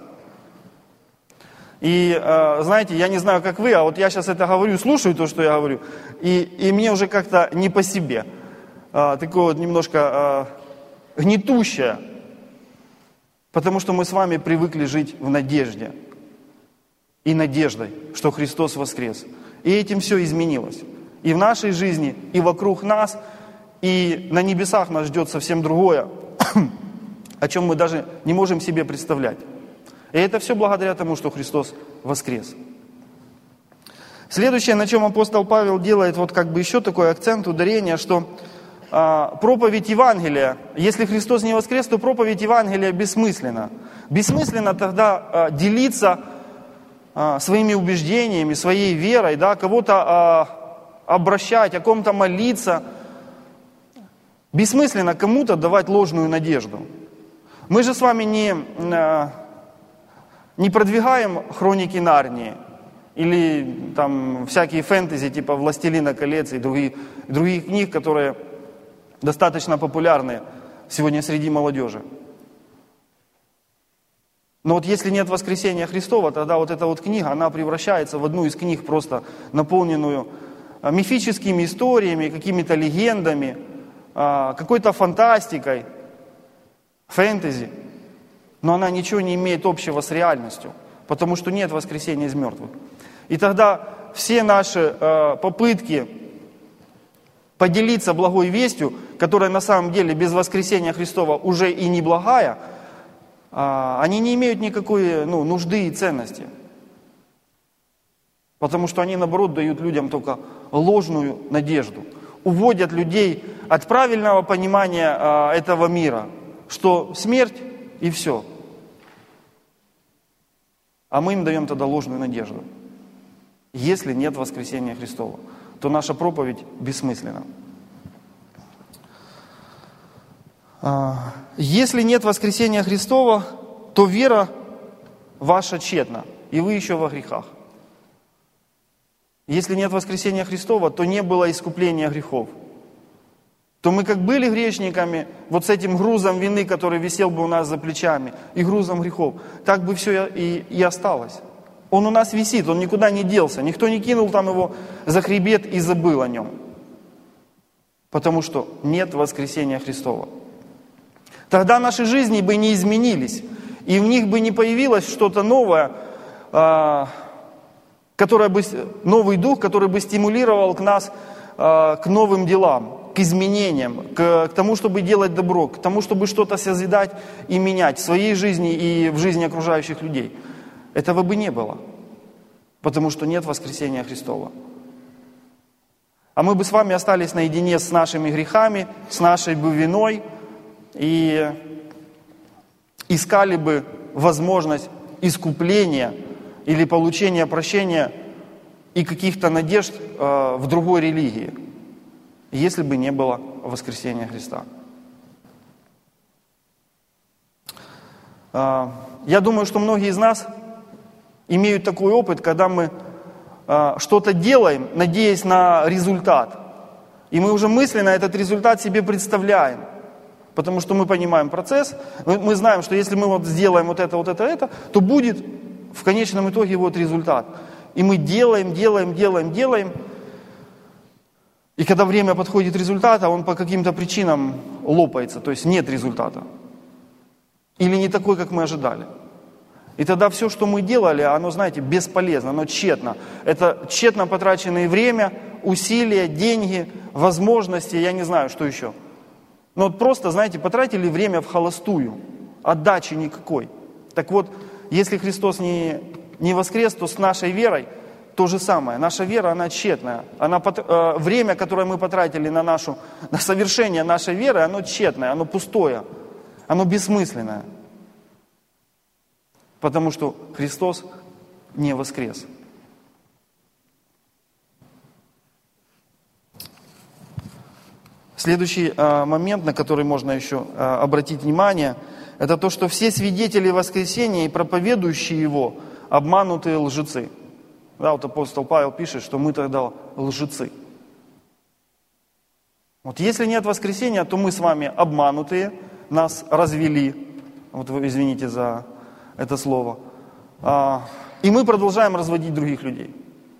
S8: И, знаете, я не знаю, как вы, а вот я сейчас это говорю, слушаю то, что я говорю, и, и мне уже как-то не по себе. А, такое вот немножко а, гнетущее, потому что мы с вами привыкли жить в надежде. И надеждой, что Христос воскрес. И этим все изменилось. И в нашей жизни, и вокруг нас, и на небесах нас ждет совсем другое, о чем мы даже не можем себе представлять. И это все благодаря тому, что Христос воскрес. Следующее, на чем апостол Павел делает вот как бы еще такой акцент, ударение, что а, проповедь Евангелия, если Христос не воскрес, то проповедь Евангелия бессмысленна. Бессмысленно тогда а, делиться а, своими убеждениями, своей верой, да, кого-то а, обращать, о ком-то молиться. Бессмысленно кому-то давать ложную надежду. Мы же с вами не... А, Не продвигаем хроники Нарнии или там всякие фэнтези типа «Властелина колец» и других, других книг, которые достаточно популярны сегодня среди молодежи. Но вот если нет воскресения Христова, тогда вот эта вот книга, она превращается в одну из книг, просто наполненную мифическими историями, какими-то легендами, какой-то фантастикой, фэнтези. Но она ничего не имеет общего с реальностью, потому что нет воскресения из мертвых. И тогда все наши э, попытки поделиться благой вестью, которая на самом деле без воскресения Христова уже и не благая, э, они не имеют никакой ну, нужды и ценности. Потому что они, наоборот, дают людям только ложную надежду. Уводят людей от правильного понимания э, этого мира, что смерть и все. А мы им даем тогда ложную надежду. Если нет воскресения Христова, то наша проповедь бессмысленна. Если нет воскресения Христова, то вера ваша тщетна, и вы еще во грехах. Если нет воскресения Христова, то не было искупления грехов. То мы как были грешниками, вот с этим грузом вины, который висел бы у нас за плечами, и грузом грехов, так бы все и, и осталось. Он у нас висит, он никуда не делся, никто не кинул там его за хребет и забыл о нем. Потому что нет воскресения Христова. Тогда наши жизни бы не изменились, и в них бы не появилось что-то новое, которое бы, новый дух, который бы стимулировал к нас к новым делам, к изменениям, к, к тому, чтобы делать добро, к тому, чтобы что-то созидать и менять в своей жизни и в жизни окружающих людей. Этого бы не было, потому что нет воскресения Христова. А мы бы с вами остались наедине с нашими грехами, с нашей бы виной и искали бы возможность искупления или получения прощения и каких-то надежд э, в другой религии, если бы не было воскресения Христа. Э, я думаю, что многие из нас имеют такой опыт, когда мы э, что-то делаем, надеясь на результат. И мы уже мысленно этот результат себе представляем. Потому что мы понимаем процесс, мы, мы знаем, что если мы вот сделаем вот это, вот это, это, то будет в конечном итоге вот результат. И мы делаем, делаем, делаем, делаем. И когда время подходит результата, он по каким-то причинам лопается, то есть нет результата. Или не такой, как мы ожидали. И тогда все, что мы делали, оно, знаете, бесполезно, оно тщетно. Это тщетно потраченное время, усилия, деньги, возможности, я не знаю, что еще. Но вот просто, знаете, потратили время в холостую, отдачи никакой. Так вот, если Христос не, не воскрес, то с нашей верой то же самое. Наша вера, она тщетная. Она, э, время, которое мы потратили на, нашу, на совершение нашей веры, оно тщетное, оно пустое, оно бессмысленное. Потому что Христос не воскрес. Следующий э, момент, на который можно еще э, обратить внимание, это то, что все свидетели воскресения и проповедующие его обманутые лжецы. Да, вот апостол Павел пишет, что мы тогда лжецы. Вот если нет воскресения, то мы с вами обманутые, нас развели, вот вы извините за это слово, а, и мы продолжаем разводить других людей.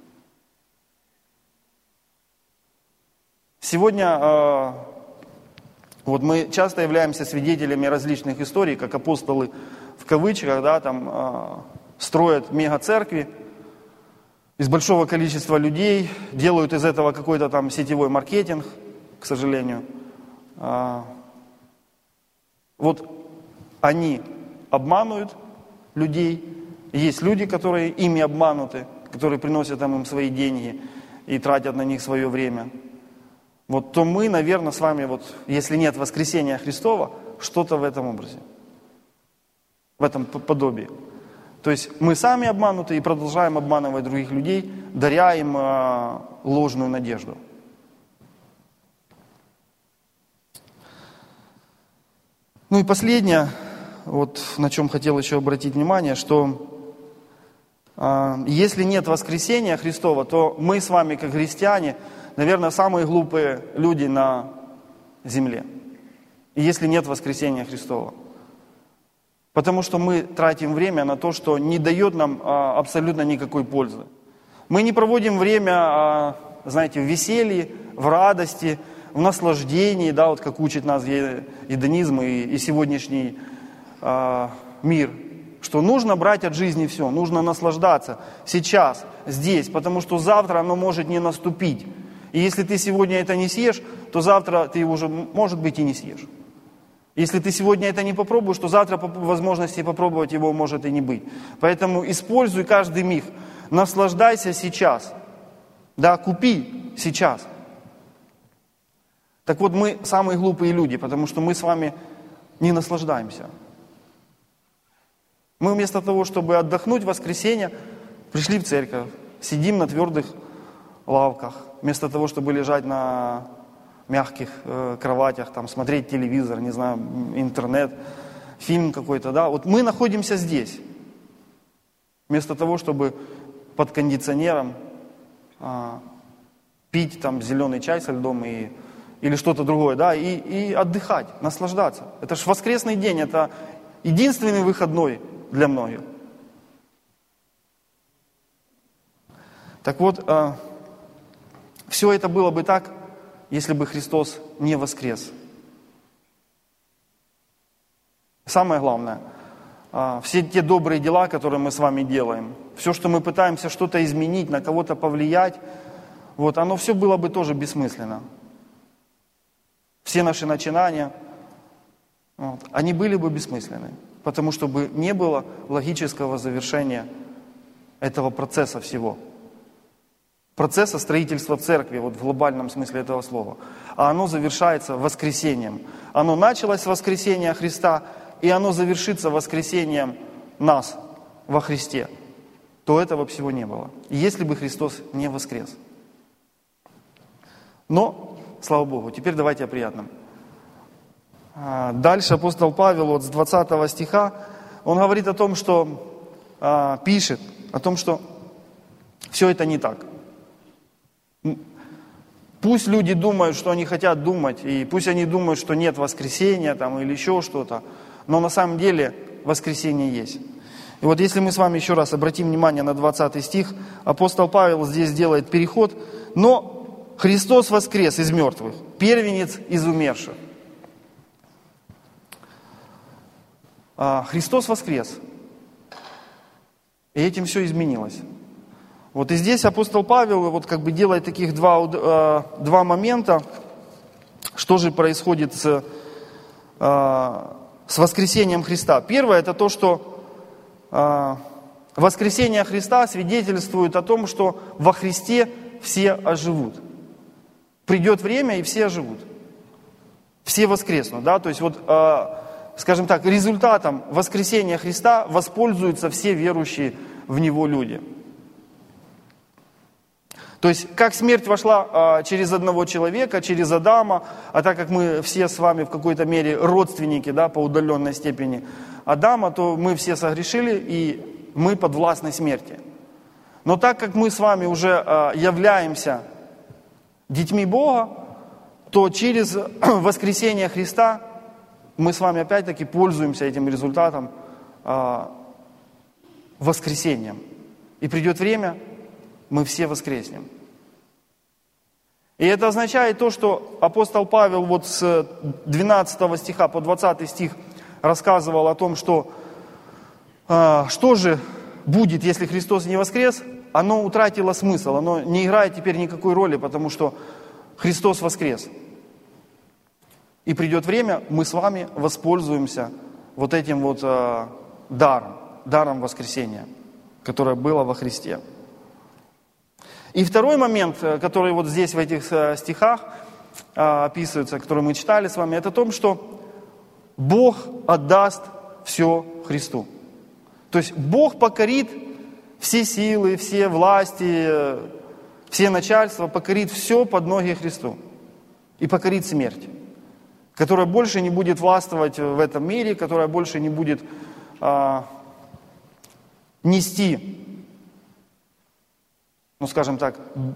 S8: Сегодня э, вот мы часто являемся свидетелями различных историй, как апостолы в кавычках, да, там э, строят мега-церкви из большого количества людей, делают из этого какой-то там сетевой маркетинг, к сожалению. Э, вот они обманывают людей, есть люди, которые ими обмануты, которые приносят там им свои деньги и тратят на них свое время. Вот то мы, наверное, с вами, вот, если нет воскресения Христова, что-то в этом образе, в этом подобии. То есть мы сами обмануты и продолжаем обманывать других людей, даря им э, ложную надежду. Ну и последнее, вот на чем хотел еще обратить внимание, что э, если нет воскресения Христова, то мы с вами, как христиане, наверное, самые глупые люди на земле, если нет воскресения Христова. Потому что мы тратим время на то, что не дает нам а, абсолютно никакой пользы. Мы не проводим время, а, знаете, в веселье, в радости, в наслаждении, да, вот как учит нас гедонизм и, и сегодняшний а, мир, что нужно брать от жизни все, нужно наслаждаться сейчас, здесь, потому что завтра оно может не наступить. И если ты сегодня это не съешь, то завтра ты уже, может быть, и не съешь. Если ты сегодня это не попробуешь, то завтра возможности попробовать его может и не быть. Поэтому используй каждый миг. Наслаждайся сейчас. Да, купи сейчас. Так вот, мы самые глупые люди, потому что мы с вами не наслаждаемся. Мы вместо того, чтобы отдохнуть в воскресенье, пришли в церковь, сидим на твердых лавках, вместо того, чтобы лежать на мягких э, кроватях, там, смотреть телевизор, не знаю, интернет, фильм какой-то, да. Вот мы находимся здесь, вместо того, чтобы под кондиционером э, пить там зеленый чай со льдом и, или что-то другое, да, и, и отдыхать, наслаждаться. Это же воскресный день, это единственный выходной для многих. Так вот, э, все это было бы так, если бы Христос не воскрес. Самое главное, все те добрые дела, которые мы с вами делаем, все, что мы пытаемся что-то изменить, на кого-то повлиять, вот, оно все было бы тоже бессмысленно. Все наши начинания, вот, они были бы бессмысленны, потому что бы не было логического завершения этого процесса всего. Процесса строительства церкви, вот в глобальном смысле этого слова. А оно завершается воскресением. Оно началось с воскресения Христа, и оно завершится воскресением нас во Христе. То этого всего не было. Если бы Христос не воскрес. Но, слава Богу, теперь давайте о приятном. Дальше апостол Павел вот с двадцатого стиха, он говорит о том, что, пишет, о том, что Все это не так. Пусть люди думают, что они хотят думать, и пусть они думают, что нет воскресения там, или еще что-то, но на самом деле воскресение есть. И вот если мы с вами еще раз обратим внимание на двадцатый стих, апостол Павел здесь делает переход, но Христос воскрес из мертвых, первенец из умерших. А, Христос воскрес, и этим все изменилось. Вот и здесь апостол Павел вот как бы делает таких два, э, два момента, что же происходит с, э, с воскресением Христа. Первое, это то, что э, воскресение Христа свидетельствует о том, что во Христе все оживут. Придет время, и все оживут. Все воскреснут. Да? То есть, вот, э, скажем так, результатом воскресения Христа воспользуются все верующие в Него люди. То есть, как смерть вошла а, через одного человека, через Адама, а так как мы все с вами в какой-то мере родственники, да, по удаленной степени Адама, то мы все согрешили, и мы подвластны смерти. Но так как мы с вами уже а, являемся детьми Бога, то через воскресение Христа мы с вами опять-таки пользуемся этим результатом а, воскресением. И придет время, мы все воскреснем. И это означает то, что апостол Павел вот с двенадцатого стиха по двадцатый стих рассказывал о том, что э, что же будет, если Христос не воскрес, оно утратило смысл, оно не играет теперь никакой роли, потому что Христос воскрес. И придет время, мы с вами воспользуемся вот этим вот э, даром, даром воскресения, которое было во Христе. И второй момент, который вот здесь в этих стихах описывается, который мы читали с вами, это о том, что Бог отдаст все Христу. То есть Бог покорит все силы, все власти, все начальства, покорит все под ноги Христу. И покорит смерть, которая больше не будет властвовать в этом мире, которая больше не будет а, нести, ну, скажем так,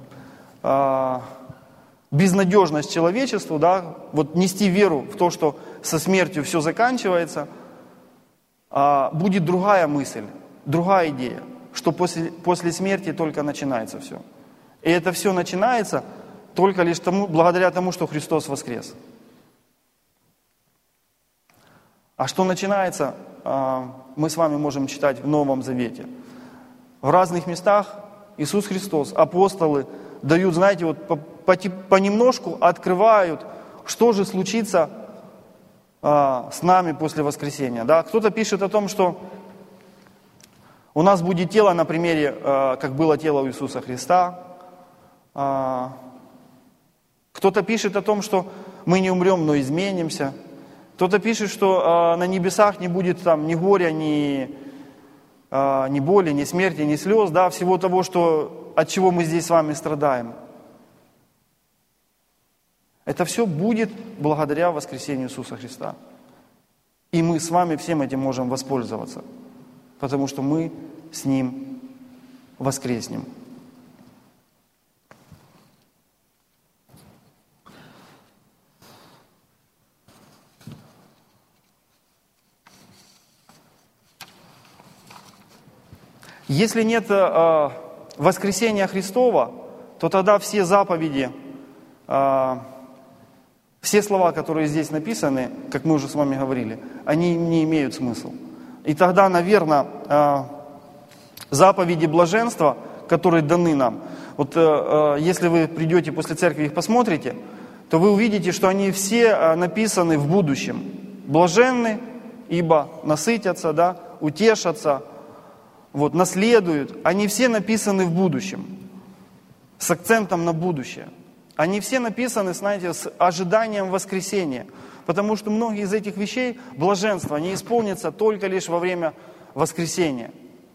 S8: безнадежность человечеству, да, вот нести веру в то, что со смертью все заканчивается, будет другая мысль, другая идея, что после, после смерти только начинается все. И это все начинается только лишь тому, благодаря тому, что Христос воскрес. А что начинается, мы с вами можем читать в Новом Завете. В разных местах Иисус Христос, апостолы дают, знаете, вот по, по, понемножку открывают, что же случится а, с нами после воскресения. Да? Кто-то пишет о том, что у нас будет тело на примере, а, как было тело у Иисуса Христа. А, кто-то пишет о том, что мы не умрем, но изменимся. Кто-то пишет, что а, на небесах не будет там ни горя, ни... ни боли, ни смерти, ни слез, да, всего того, что, от чего мы здесь с вами страдаем. Это все будет благодаря воскресению Иисуса Христа. И мы с вами всем этим можем воспользоваться, потому что мы с Ним воскреснем. Если нет э, воскресения Христова, то тогда все заповеди, э, все слова, которые здесь написаны, как мы уже с вами говорили, они не имеют смысла. И тогда, наверное, э, заповеди блаженства, которые даны нам, вот э, э, если вы придете после церкви их посмотрите, то вы увидите, что они все э, написаны в будущем. Блаженны, ибо насытятся, да, утешатся, вот, наследуют, они все написаны в будущем, с акцентом на будущее. Они все написаны, знаете, с ожиданием воскресения, потому что многие из этих вещей, блаженства, они исполнятся только лишь во время воскресения.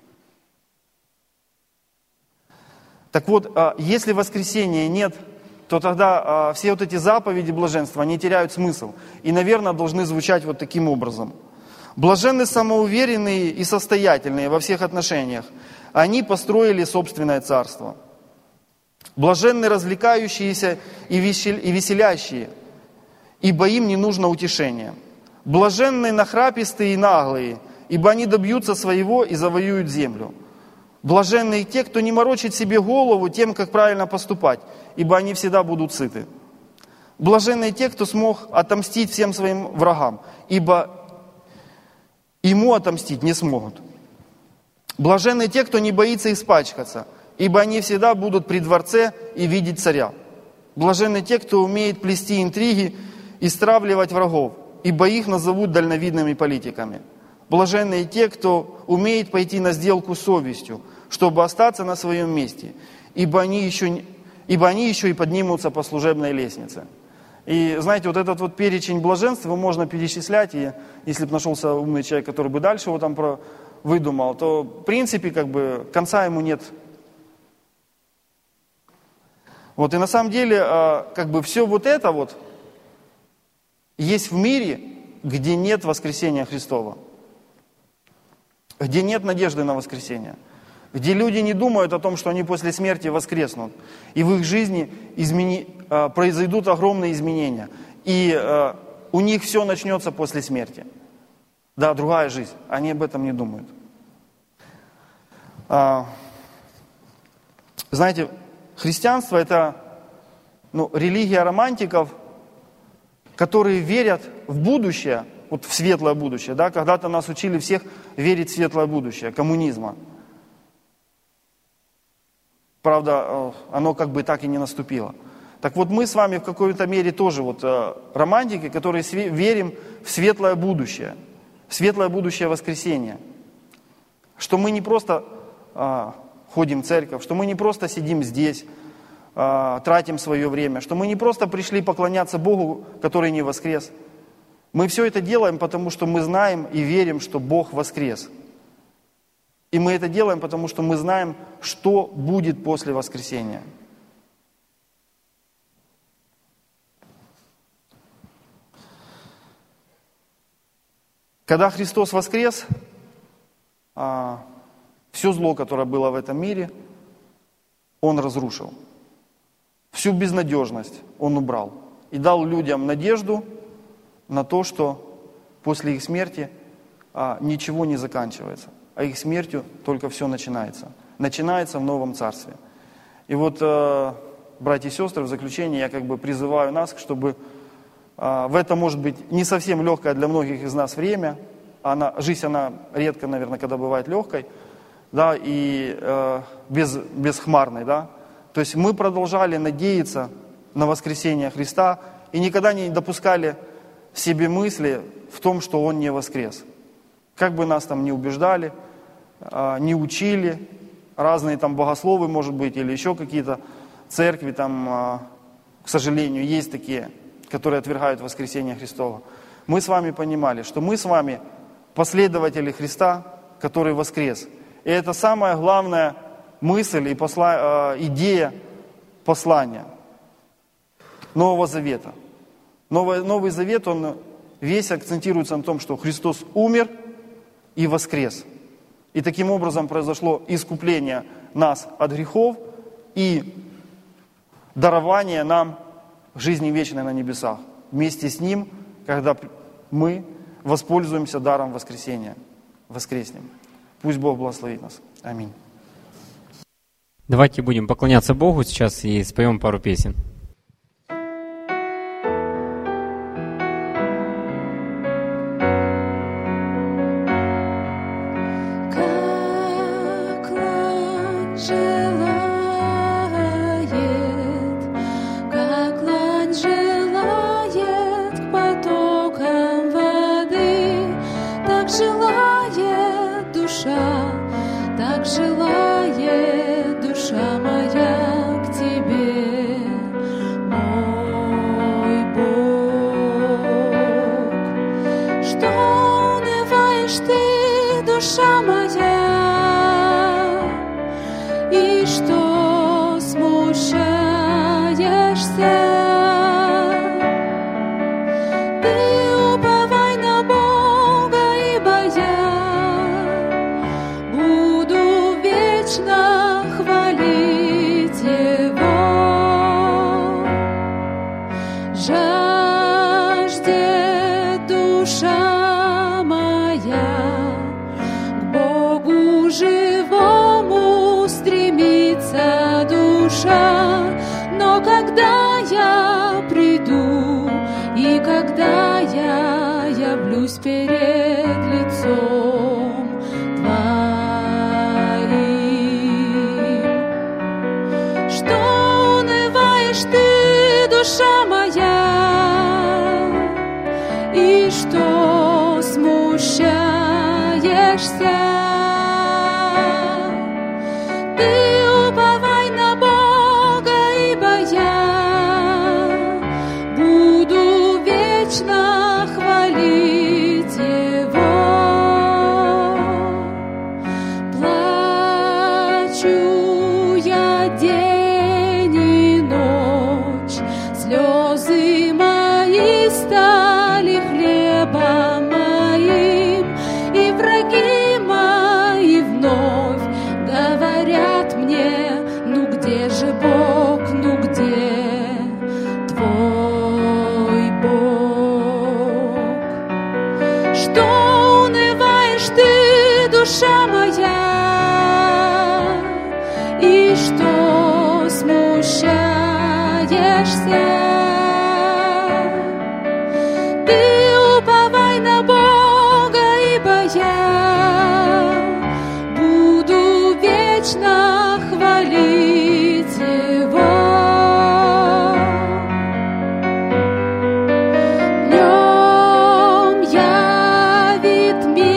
S8: Так вот, если воскресения нет, то тогда все вот эти заповеди блаженства, они теряют смысл. И, наверное, должны звучать вот таким образом. Блаженны самоуверенные и состоятельные во всех отношениях. Они построили собственное царство. Блаженны развлекающиеся и веселящие, ибо им не нужно утешение. Блаженны нахрапистые и наглые, ибо они добьются своего и завоюют землю. Блаженны те, кто не морочит себе голову тем, как правильно поступать, ибо они всегда будут сыты. Блаженны те, кто смог отомстить всем своим врагам, ибо ему отомстить не смогут. Блаженны те, кто не боится испачкаться, ибо они всегда будут при дворце и видеть царя. Блаженны те, кто умеет плести интриги и стравливать врагов, ибо их назовут дальновидными политиками. Блаженны те, кто умеет пойти на сделку с совестью, чтобы остаться на своем месте, ибо они еще, ибо они еще и поднимутся по служебной лестнице. И знаете, вот этот вот перечень блаженств его можно перечислять, и если бы нашелся умный человек, который бы дальше его там про выдумал, то в принципе как бы конца ему нет. Вот и на самом деле как бы все вот это вот есть в мире, где нет воскресения Христова, где нет надежды на воскресение, где люди не думают о том, что они после смерти воскреснут, и в их жизни измени... произойдут огромные изменения, и э, у них все начнется после смерти. Да, другая жизнь, они об этом не думают. А, знаете, христианство – это ну, религия романтиков, которые верят в будущее, вот в светлое будущее. Да? Когда-то нас учили всех верить в светлое будущее, коммунизма. Правда, оно как бы так и не наступило. Так вот, мы с вами в какой-то мере тоже вот романтики, которые верим в светлое будущее, в светлое будущее воскресения. Что мы не просто а, ходим в церковь, что мы не просто сидим здесь, а, тратим свое время, что мы не просто пришли поклоняться Богу, который не воскрес. Мы все это делаем, потому что мы знаем и верим, что Бог воскрес. И мы это делаем, потому что мы знаем, что будет после воскресения. Когда Христос воскрес, все зло, которое было в этом мире, Он разрушил. Всю безнадежность Он убрал. И дал людям надежду на то, что после их смерти ничего не заканчивается. А их смертью только все начинается. Начинается в новом царстве. И вот, э, братья и сестры, в заключение я как бы призываю нас, чтобы э, в это, может быть, не совсем легкое для многих из нас время, она, жизнь, она редко, наверное, когда бывает легкой, да, и э, без, безхмарной, да. То есть мы продолжали надеяться на воскресение Христа и никогда не допускали в себе мысли в том, что Он не воскрес. Как бы нас там ни убеждали, не учили, разные там богословы, может быть, или еще какие-то церкви, там, к сожалению, есть такие, которые отвергают воскресение Христова. Мы с вами понимали, что мы с вами последователи Христа, который воскрес. И это самая главная мысль и посла... идея послания Нового Завета. Новый, Новый Завет, он весь акцентируется на том, что Христос умер и воскрес. И таким образом произошло искупление нас от грехов и дарование нам жизни вечной на небесах. Вместе с Ним, когда мы воспользуемся даром воскресения, воскреснем. Пусть Бог благословит нас. Аминь.
S1: Давайте будем поклоняться Богу сейчас и споем пару песен.
S2: Так желает душа моя к Тебе, мой Бог. Что унываешь Ты, душа моя, и что смущаешься? Ты уповай на Бога, ибо душа моя, к Богу живому стремится душа. Но когда я приду и когда я явлюсь перед лицом Твоим, что унываешь ты, душа моя, и что смущаешься? Ты уповай на Бога, ибо я буду вечно хвалить Его. Плачу я день и ночь, слезы мои стали хлебом моим, и враги мои вновь говорят мне: ну где же Бог, ну где Твой Бог? Что унываешь ты, душа моя, и что смущаешься? Ты уповай на Бога, ибо я буду вечно хвалить Его. Днем явит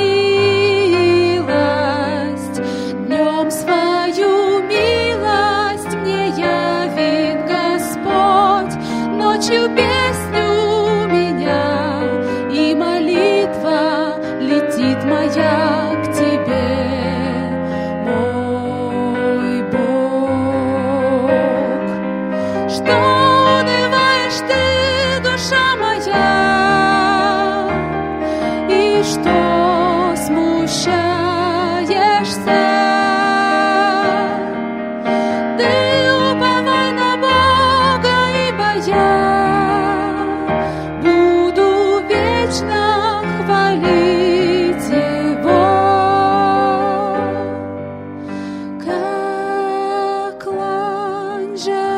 S2: милость, днем свою милость мне явит Господь. Ночью песню меня и молитва летит моя к Тебе, мой Бог. Что унываешь ты, душа моя, и что смущаешься? Ты уповай на Бога, ибо я буду вечно хвалить Его. Как лань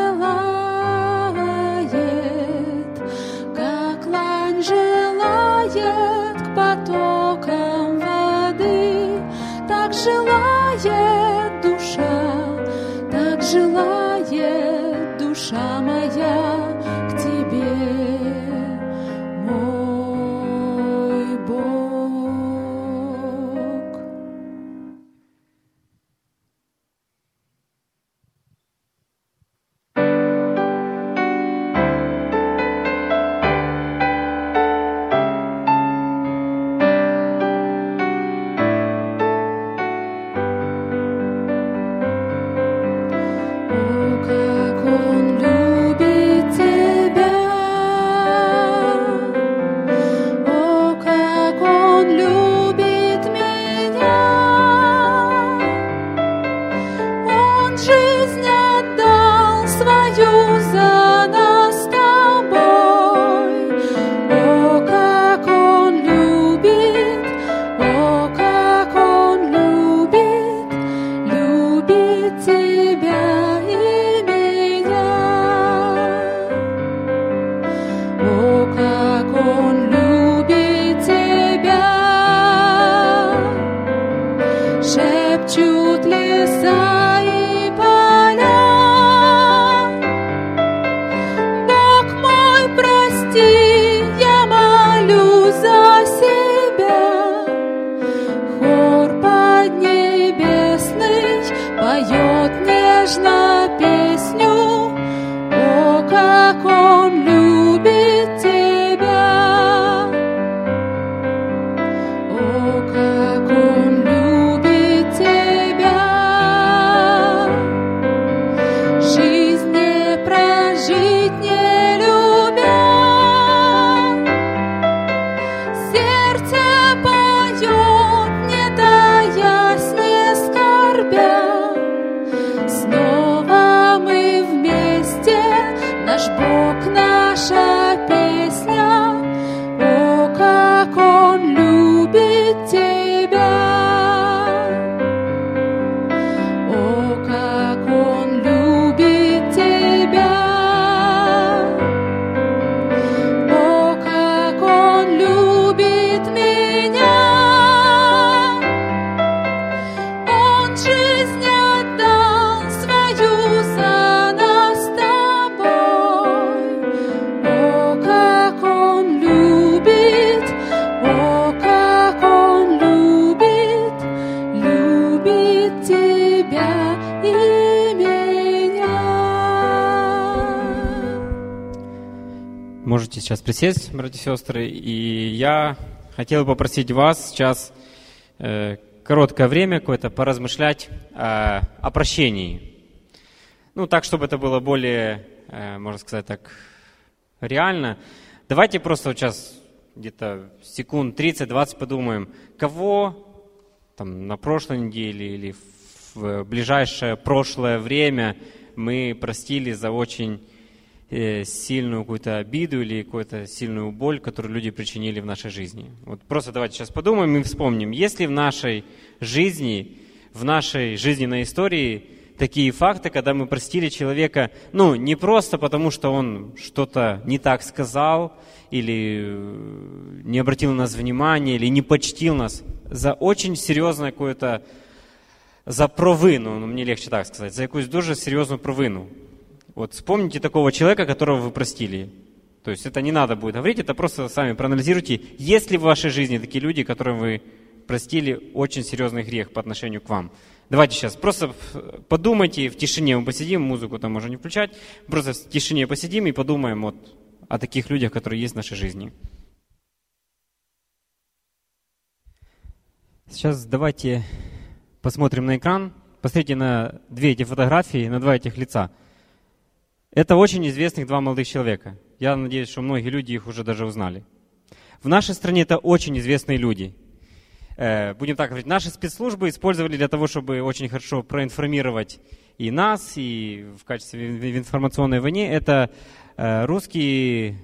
S2: желает, как лань желает к потокам воды, так желает душа, так желает душа моя к Тебе, мой Бог. О, меня. Он жизнь отдал свою за нас с тобой. О, как Он любит, о, как Он любит, любит тебя и меня.
S1: Можете сейчас присесть, братья и сестры, и я хотел бы попросить вас сейчас э, короткое время какое-то поразмышлять э, о прощении. Ну, так, чтобы это было более, э, можно сказать так, реально. Давайте просто вот сейчас где-то секунд тридцать-двадцать подумаем, кого там, на прошлой неделе или в ближайшее прошлое время мы простили за очень э, сильную какую-то обиду или какую-то сильную боль, которую люди причинили в нашей жизни. Вот просто давайте сейчас подумаем и вспомним, есть ли в нашей жизни, в нашей жизненной истории такие факты, когда мы простили человека, ну, не просто потому, что он что-то не так сказал, или не обратил на нас внимания, или не почтил нас, за очень серьезное какое-то, за провину, ну, мне легче так сказать, за якусь дуже серьезную провину. Вот вспомните такого человека, которого вы простили. То есть это не надо будет говорить, это просто сами проанализируйте, есть ли в вашей жизни такие люди, которым вы простили очень серьезный грех по отношению к вам. Давайте сейчас просто подумайте, в тишине мы посидим, музыку там можно не включать, просто в тишине посидим и подумаем вот о таких людях, которые есть в нашей жизни. Сейчас давайте посмотрим на экран, посмотрите на две эти фотографии, на два этих лица. Это очень известных два молодых человека. Я надеюсь, что многие люди их уже даже узнали. В нашей стране это очень известные люди. Будем так говорить, наши спецслужбы использовали для того, чтобы очень хорошо проинформировать и нас, и в качестве в информационной войне, это русские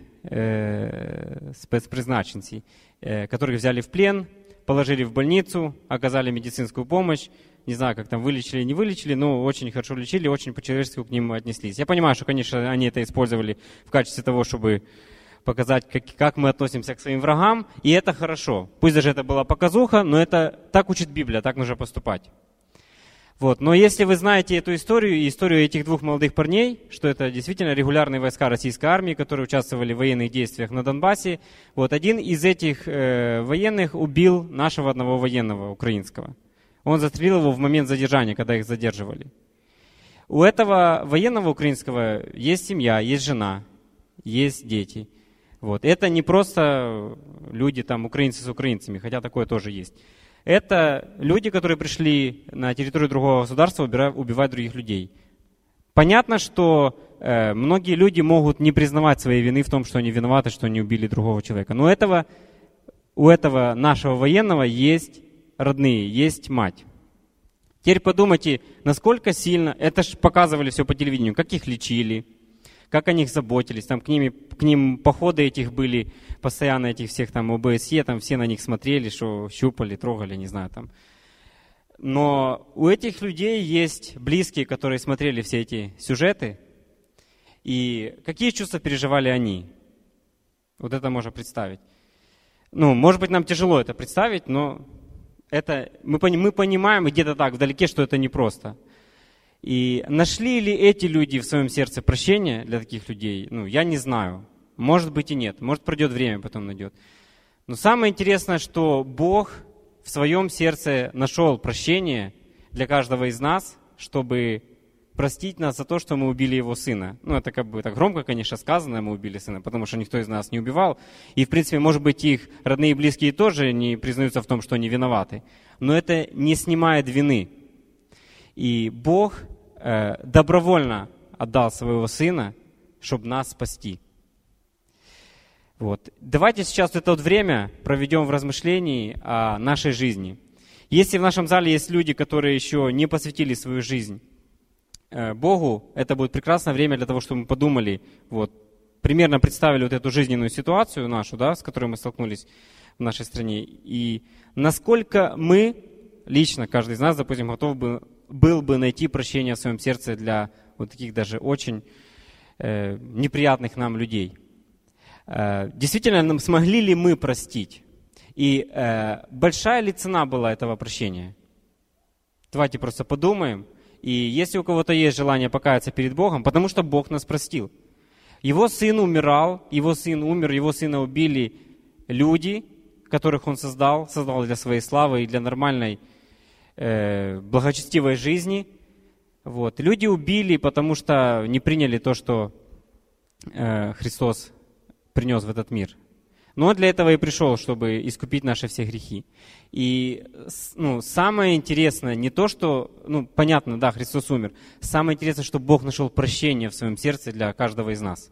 S1: спецпризначенцы, которых взяли в плен, положили в больницу, оказали медицинскую помощь, не знаю, как там вылечили, не вылечили, но очень хорошо лечили, очень по-человечески к ним отнеслись. Я понимаю, что, конечно, они это использовали в качестве того, чтобы показать, как, как мы относимся к своим врагам, и это хорошо. Пусть даже это была показуха, но это так учит Библия, так нужно поступать. Вот. Но если вы знаете эту историю, и историю этих двух молодых парней, что это действительно регулярные войска российской армии, которые участвовали в военных действиях на Донбассе, вот один из этих э, военных убил нашего одного военного украинского. Он застрелил его в момент задержания, когда их задерживали. У этого военного украинского есть семья, есть жена, есть дети. Вот. Это не просто люди, там, украинцы с украинцами, хотя такое тоже есть. Это люди, которые пришли на территорию другого государства убивать других людей. Понятно, что э, многие люди могут не признавать своей вины в том, что они виноваты, что они убили другого человека. Но этого, у этого нашего военного есть родные, есть мать. Теперь подумайте, насколько сильно, это же показывали все по телевидению, как их лечили, как о них заботились, там к, ними, к ним походы этих были, постоянно этих всех там ОБСЕ, там все на них смотрели, что щупали, трогали, не знаю там. Но у этих людей есть близкие, которые смотрели все эти сюжеты, и какие чувства переживали они? Вот это можно представить. Ну, может быть, нам тяжело это представить, но это, мы, мы понимаем где-то так вдалеке, что это непросто. И нашли ли эти люди в своем сердце прощение для таких людей? Ну, я не знаю. Может быть и нет. Может, пройдет время, потом найдет. Но самое интересное, что Бог в своем сердце нашел прощение для каждого из нас, чтобы простить нас за то, что мы убили его сына. Ну, это как бы так громко, конечно, сказано, мы убили сына, потому что никто из нас не убивал. И, в принципе, может быть, их родные и близкие тоже не признаются в том, что они виноваты. Но это не снимает вины. И Бог э, добровольно отдал своего Сына, чтобы нас спасти. Вот. Давайте сейчас это вот время проведем в размышлении о нашей жизни. Если в нашем зале есть люди, которые еще не посвятили свою жизнь э, Богу, это будет прекрасное время для того, чтобы мы подумали, вот, примерно представили вот эту жизненную ситуацию нашу, да, с которой мы столкнулись в нашей стране, и насколько мы лично, каждый из нас, допустим, готов бы, был бы найти прощение в своем сердце для вот таких даже очень э, неприятных нам людей. Э, действительно, нам смогли ли мы простить? И э, большая ли цена была этого прощения? Давайте просто подумаем. И если у кого-то есть желание покаяться перед Богом, потому что Бог нас простил. Его сын умирал, его сын умер, его сына убили люди, которых он создал, создал для своей славы и для нормальной э, благочестивой жизни. Вот. Люди убили, потому что не приняли то, что э, Христос принес в этот мир. Но он для этого и пришел, чтобы искупить наши все грехи. И ну, самое интересное не то, что, ну, понятно, да, Христос умер. Самое интересное, что Бог нашел прощение в своем сердце для каждого из нас.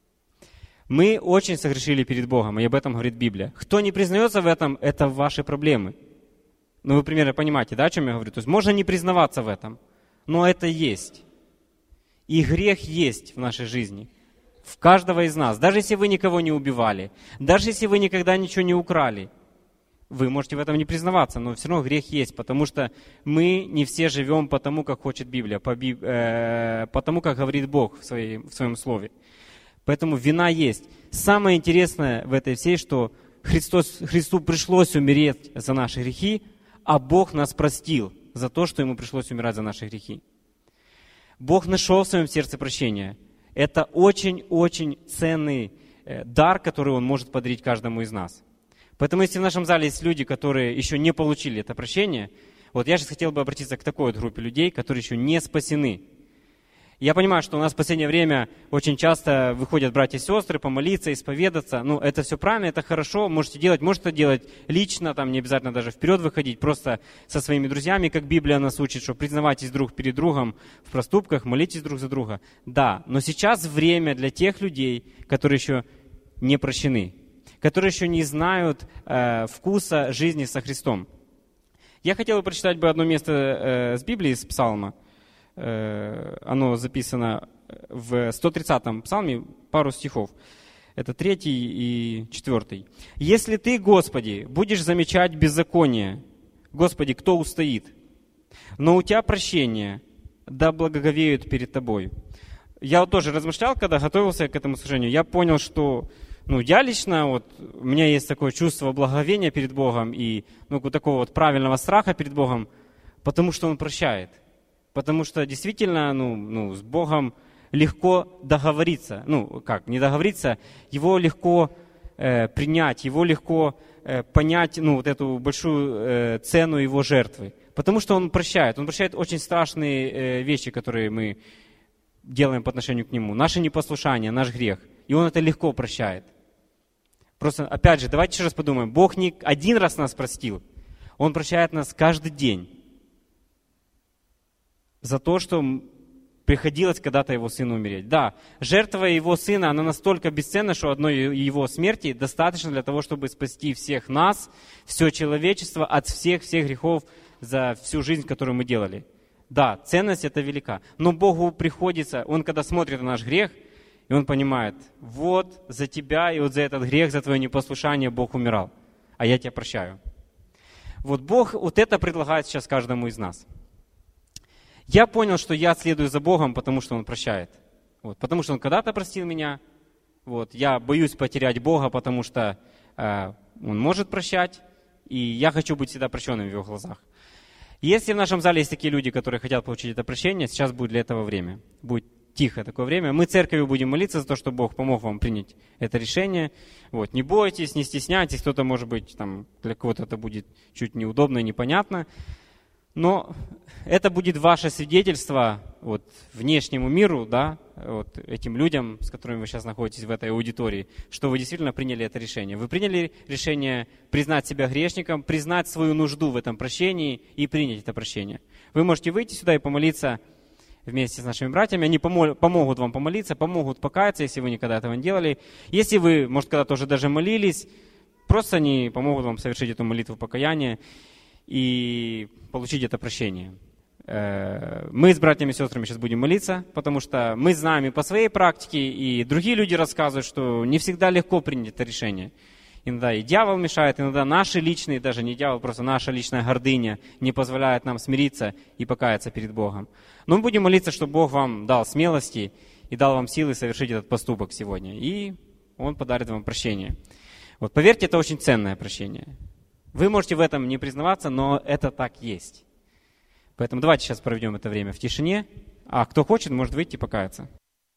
S1: Мы очень согрешили перед Богом, и об этом говорит Библия. Кто не признается в этом, это ваши проблемы. Ну, вы примерно понимаете, да, о чем я говорю? То есть можно не признаваться в этом, но это есть. И грех есть в нашей жизни. В каждого из нас. Даже если вы никого не убивали, даже если вы никогда ничего не украли, вы можете в этом не признаваться, но все равно грех есть, потому что мы не все живем по тому, как хочет Библия, по, Биб... э, по тому, как говорит Бог в, своей... в своем слове. Поэтому вина есть. Самое интересное в этой всей, что Христос... Христу пришлось умереть за наши грехи, а Бог нас простил за то, что Ему пришлось умирать за наши грехи. Бог нашел в своем сердце прощение. Это очень-очень ценный дар, который Он может подарить каждому из нас. Поэтому если в нашем зале есть люди, которые еще не получили это прощение, вот я сейчас хотел бы обратиться к такой вот группе людей, которые еще не спасены. Я понимаю, что у нас в последнее время очень часто выходят братья и сестры помолиться, исповедаться. Ну, это все правильно, это хорошо, можете делать, можете это делать лично, там не обязательно даже вперед выходить, просто со своими друзьями, как Библия нас учит, что признавайтесь друг перед другом в проступках, молитесь друг за друга. Да, но сейчас время для тех людей, которые еще не прощены, которые еще не знают э, вкуса жизни со Христом. Я хотел бы прочитать бы одно место э, с Библии, из Псалма. Оно записано в сто тридцатом псалме, пару стихов. Это третий и четвертый. «Если ты, Господи, будешь замечать беззаконие, Господи, кто устоит? Но у Тебя прощение, да благоговеют перед Тобой». Я вот тоже размышлял, когда готовился к этому служению, я понял, что ну, я лично, вот, у меня есть такое чувство благоговения перед Богом и ну, такого вот правильного страха перед Богом, потому что Он прощает. Потому что действительно ну, ну, с Богом легко договориться. Ну, как, не договориться, Его легко э, принять, Его легко э, понять ну, вот эту большую э, цену Его жертвы. Потому что Он прощает. Он прощает очень страшные э, вещи, которые мы делаем по отношению к Нему. Наше непослушание, наш грех. И Он это легко прощает. Просто, опять же, давайте еще раз подумаем. Бог не один раз нас простил. Он прощает нас каждый день. За то, что приходилось когда-то Его Сыну умереть. Да, жертва Его Сына, она настолько бесценна, что одной Его смерти достаточно для того, чтобы спасти всех нас, все человечество от всех-всех грехов за всю жизнь, которую мы делали. Да, ценность это велика. Но Богу приходится, Он когда смотрит на наш грех, и Он понимает, вот за тебя и вот за этот грех, за твое непослушание Бог умирал, а я тебя прощаю. Вот Бог вот это предлагает сейчас каждому из нас. Я понял, что я следую за Богом, потому что Он прощает. Вот, потому что Он когда-то простил меня. Вот, я боюсь потерять Бога, потому что э, Он может прощать, и я хочу быть всегда прощенным в Его глазах. Если в нашем зале есть такие люди, которые хотят получить это прощение, сейчас будет для этого время. Будет тихо такое время. Мы церковью будем молиться за то, чтобы Бог помог вам принять это решение. Вот, не бойтесь, не стесняйтесь. Кто-то, может быть, там, для кого-то это будет чуть неудобно и непонятно. Но это будет ваше свидетельство вот, внешнему миру, да, вот, этим людям, с которыми вы сейчас находитесь в этой аудитории, что вы действительно приняли это решение. Вы приняли решение признать себя грешником, признать свою нужду в этом прощении и принять это прощение. Вы можете выйти сюда и помолиться вместе с нашими братьями. Они помо- помогут вам помолиться, помогут покаяться, если вы никогда этого не делали. Если вы, может, когда-то уже даже молились, просто они помогут вам совершить эту молитву покаяния и получить это прощение. Мы с братьями и сестрами сейчас будем молиться, потому что мы знаем и по своей практике, и другие люди рассказывают, что не всегда легко принять это решение. Иногда и дьявол мешает, иногда наши личные, даже не дьявол, просто наша личная гордыня не позволяет нам смириться и покаяться перед Богом. Но мы будем молиться, чтобы Бог вам дал смелости и дал вам силы совершить этот поступок сегодня, и Он подарит вам прощение. Вот поверьте, это очень ценное прощение. Вы можете в этом не признаваться, но это так есть. Поэтому давайте сейчас проведем это время в тишине, а кто хочет, может выйти и покаяться.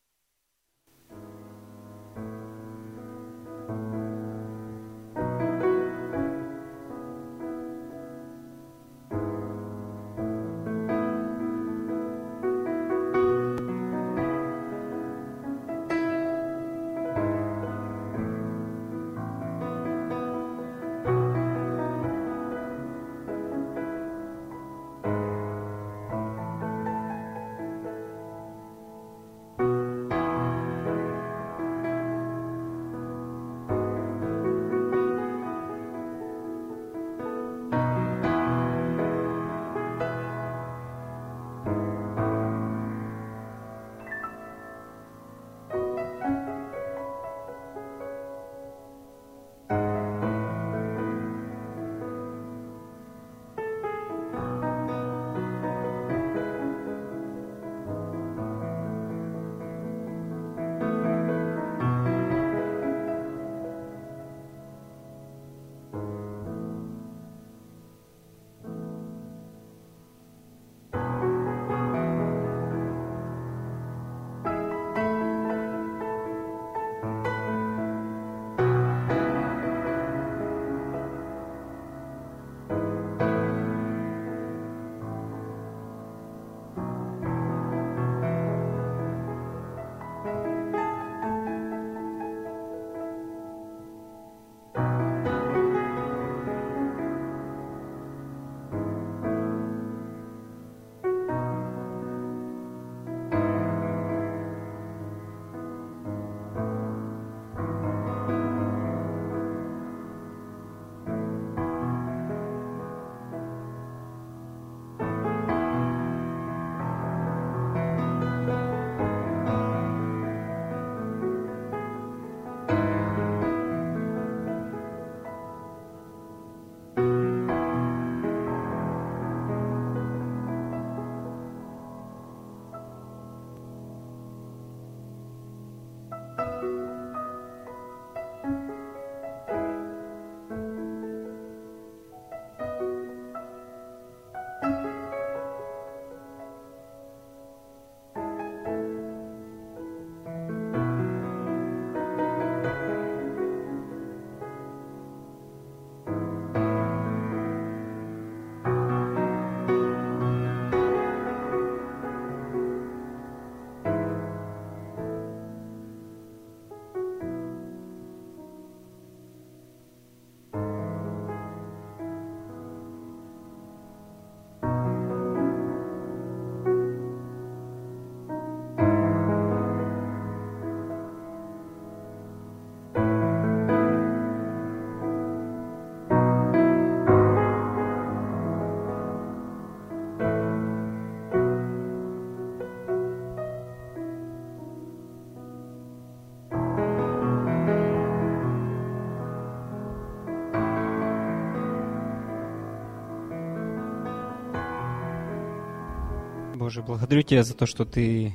S1: Боже, благодарю Тебя за то, что Ты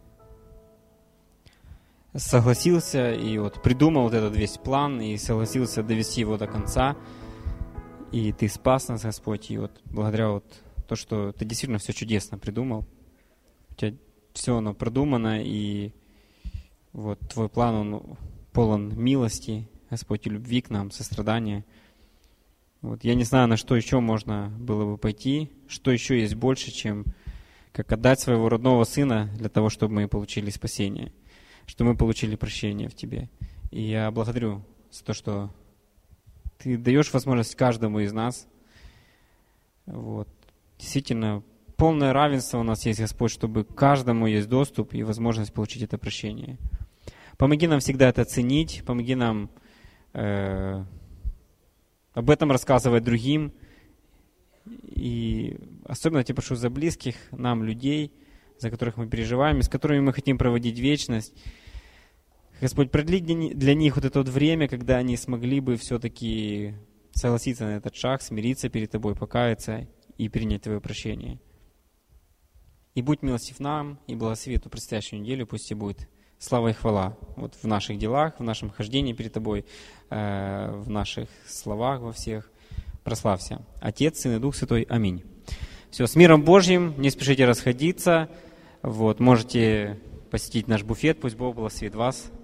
S1: согласился и вот придумал вот этот весь план и согласился довести его до конца. И Ты спас нас, Господь, и вот благодаря вот то, что Ты действительно все чудесно придумал. У Тебя все оно продумано, и вот Твой план, он полон милости, Господь, и любви к нам, сострадания. Вот я не знаю, на что еще можно было бы пойти, что еще есть больше, чем как отдать своего родного сына для того, чтобы мы получили спасение, что мы получили прощение в Тебе. И я благодарю за то, что Ты даешь возможность каждому из нас. Вот. Действительно, полное равенство у нас есть, Господь, чтобы каждому есть доступ и возможность получить это прощение. Помоги нам всегда это ценить, помоги нам э, об этом рассказывать другим. И особенно я Тебя прошу за близких нам людей, за которых мы переживаем, и с которыми мы хотим проводить вечность. Господь, продли для них вот это вот время, когда они смогли бы все-таки согласиться на этот шаг, смириться перед Тобой, покаяться и принять Твое прощение. И будь милостив нам, и благослови эту предстоящую неделю, пусть и будет слава и хвала вот в наших делах, в нашем хождении перед Тобой, в наших словах во всех. Прославься. Отец, Сын и Дух Святой. Аминь. Все, с миром Божьим, не спешите расходиться. Вот, можете посетить наш буфет, пусть Бог благословит вас.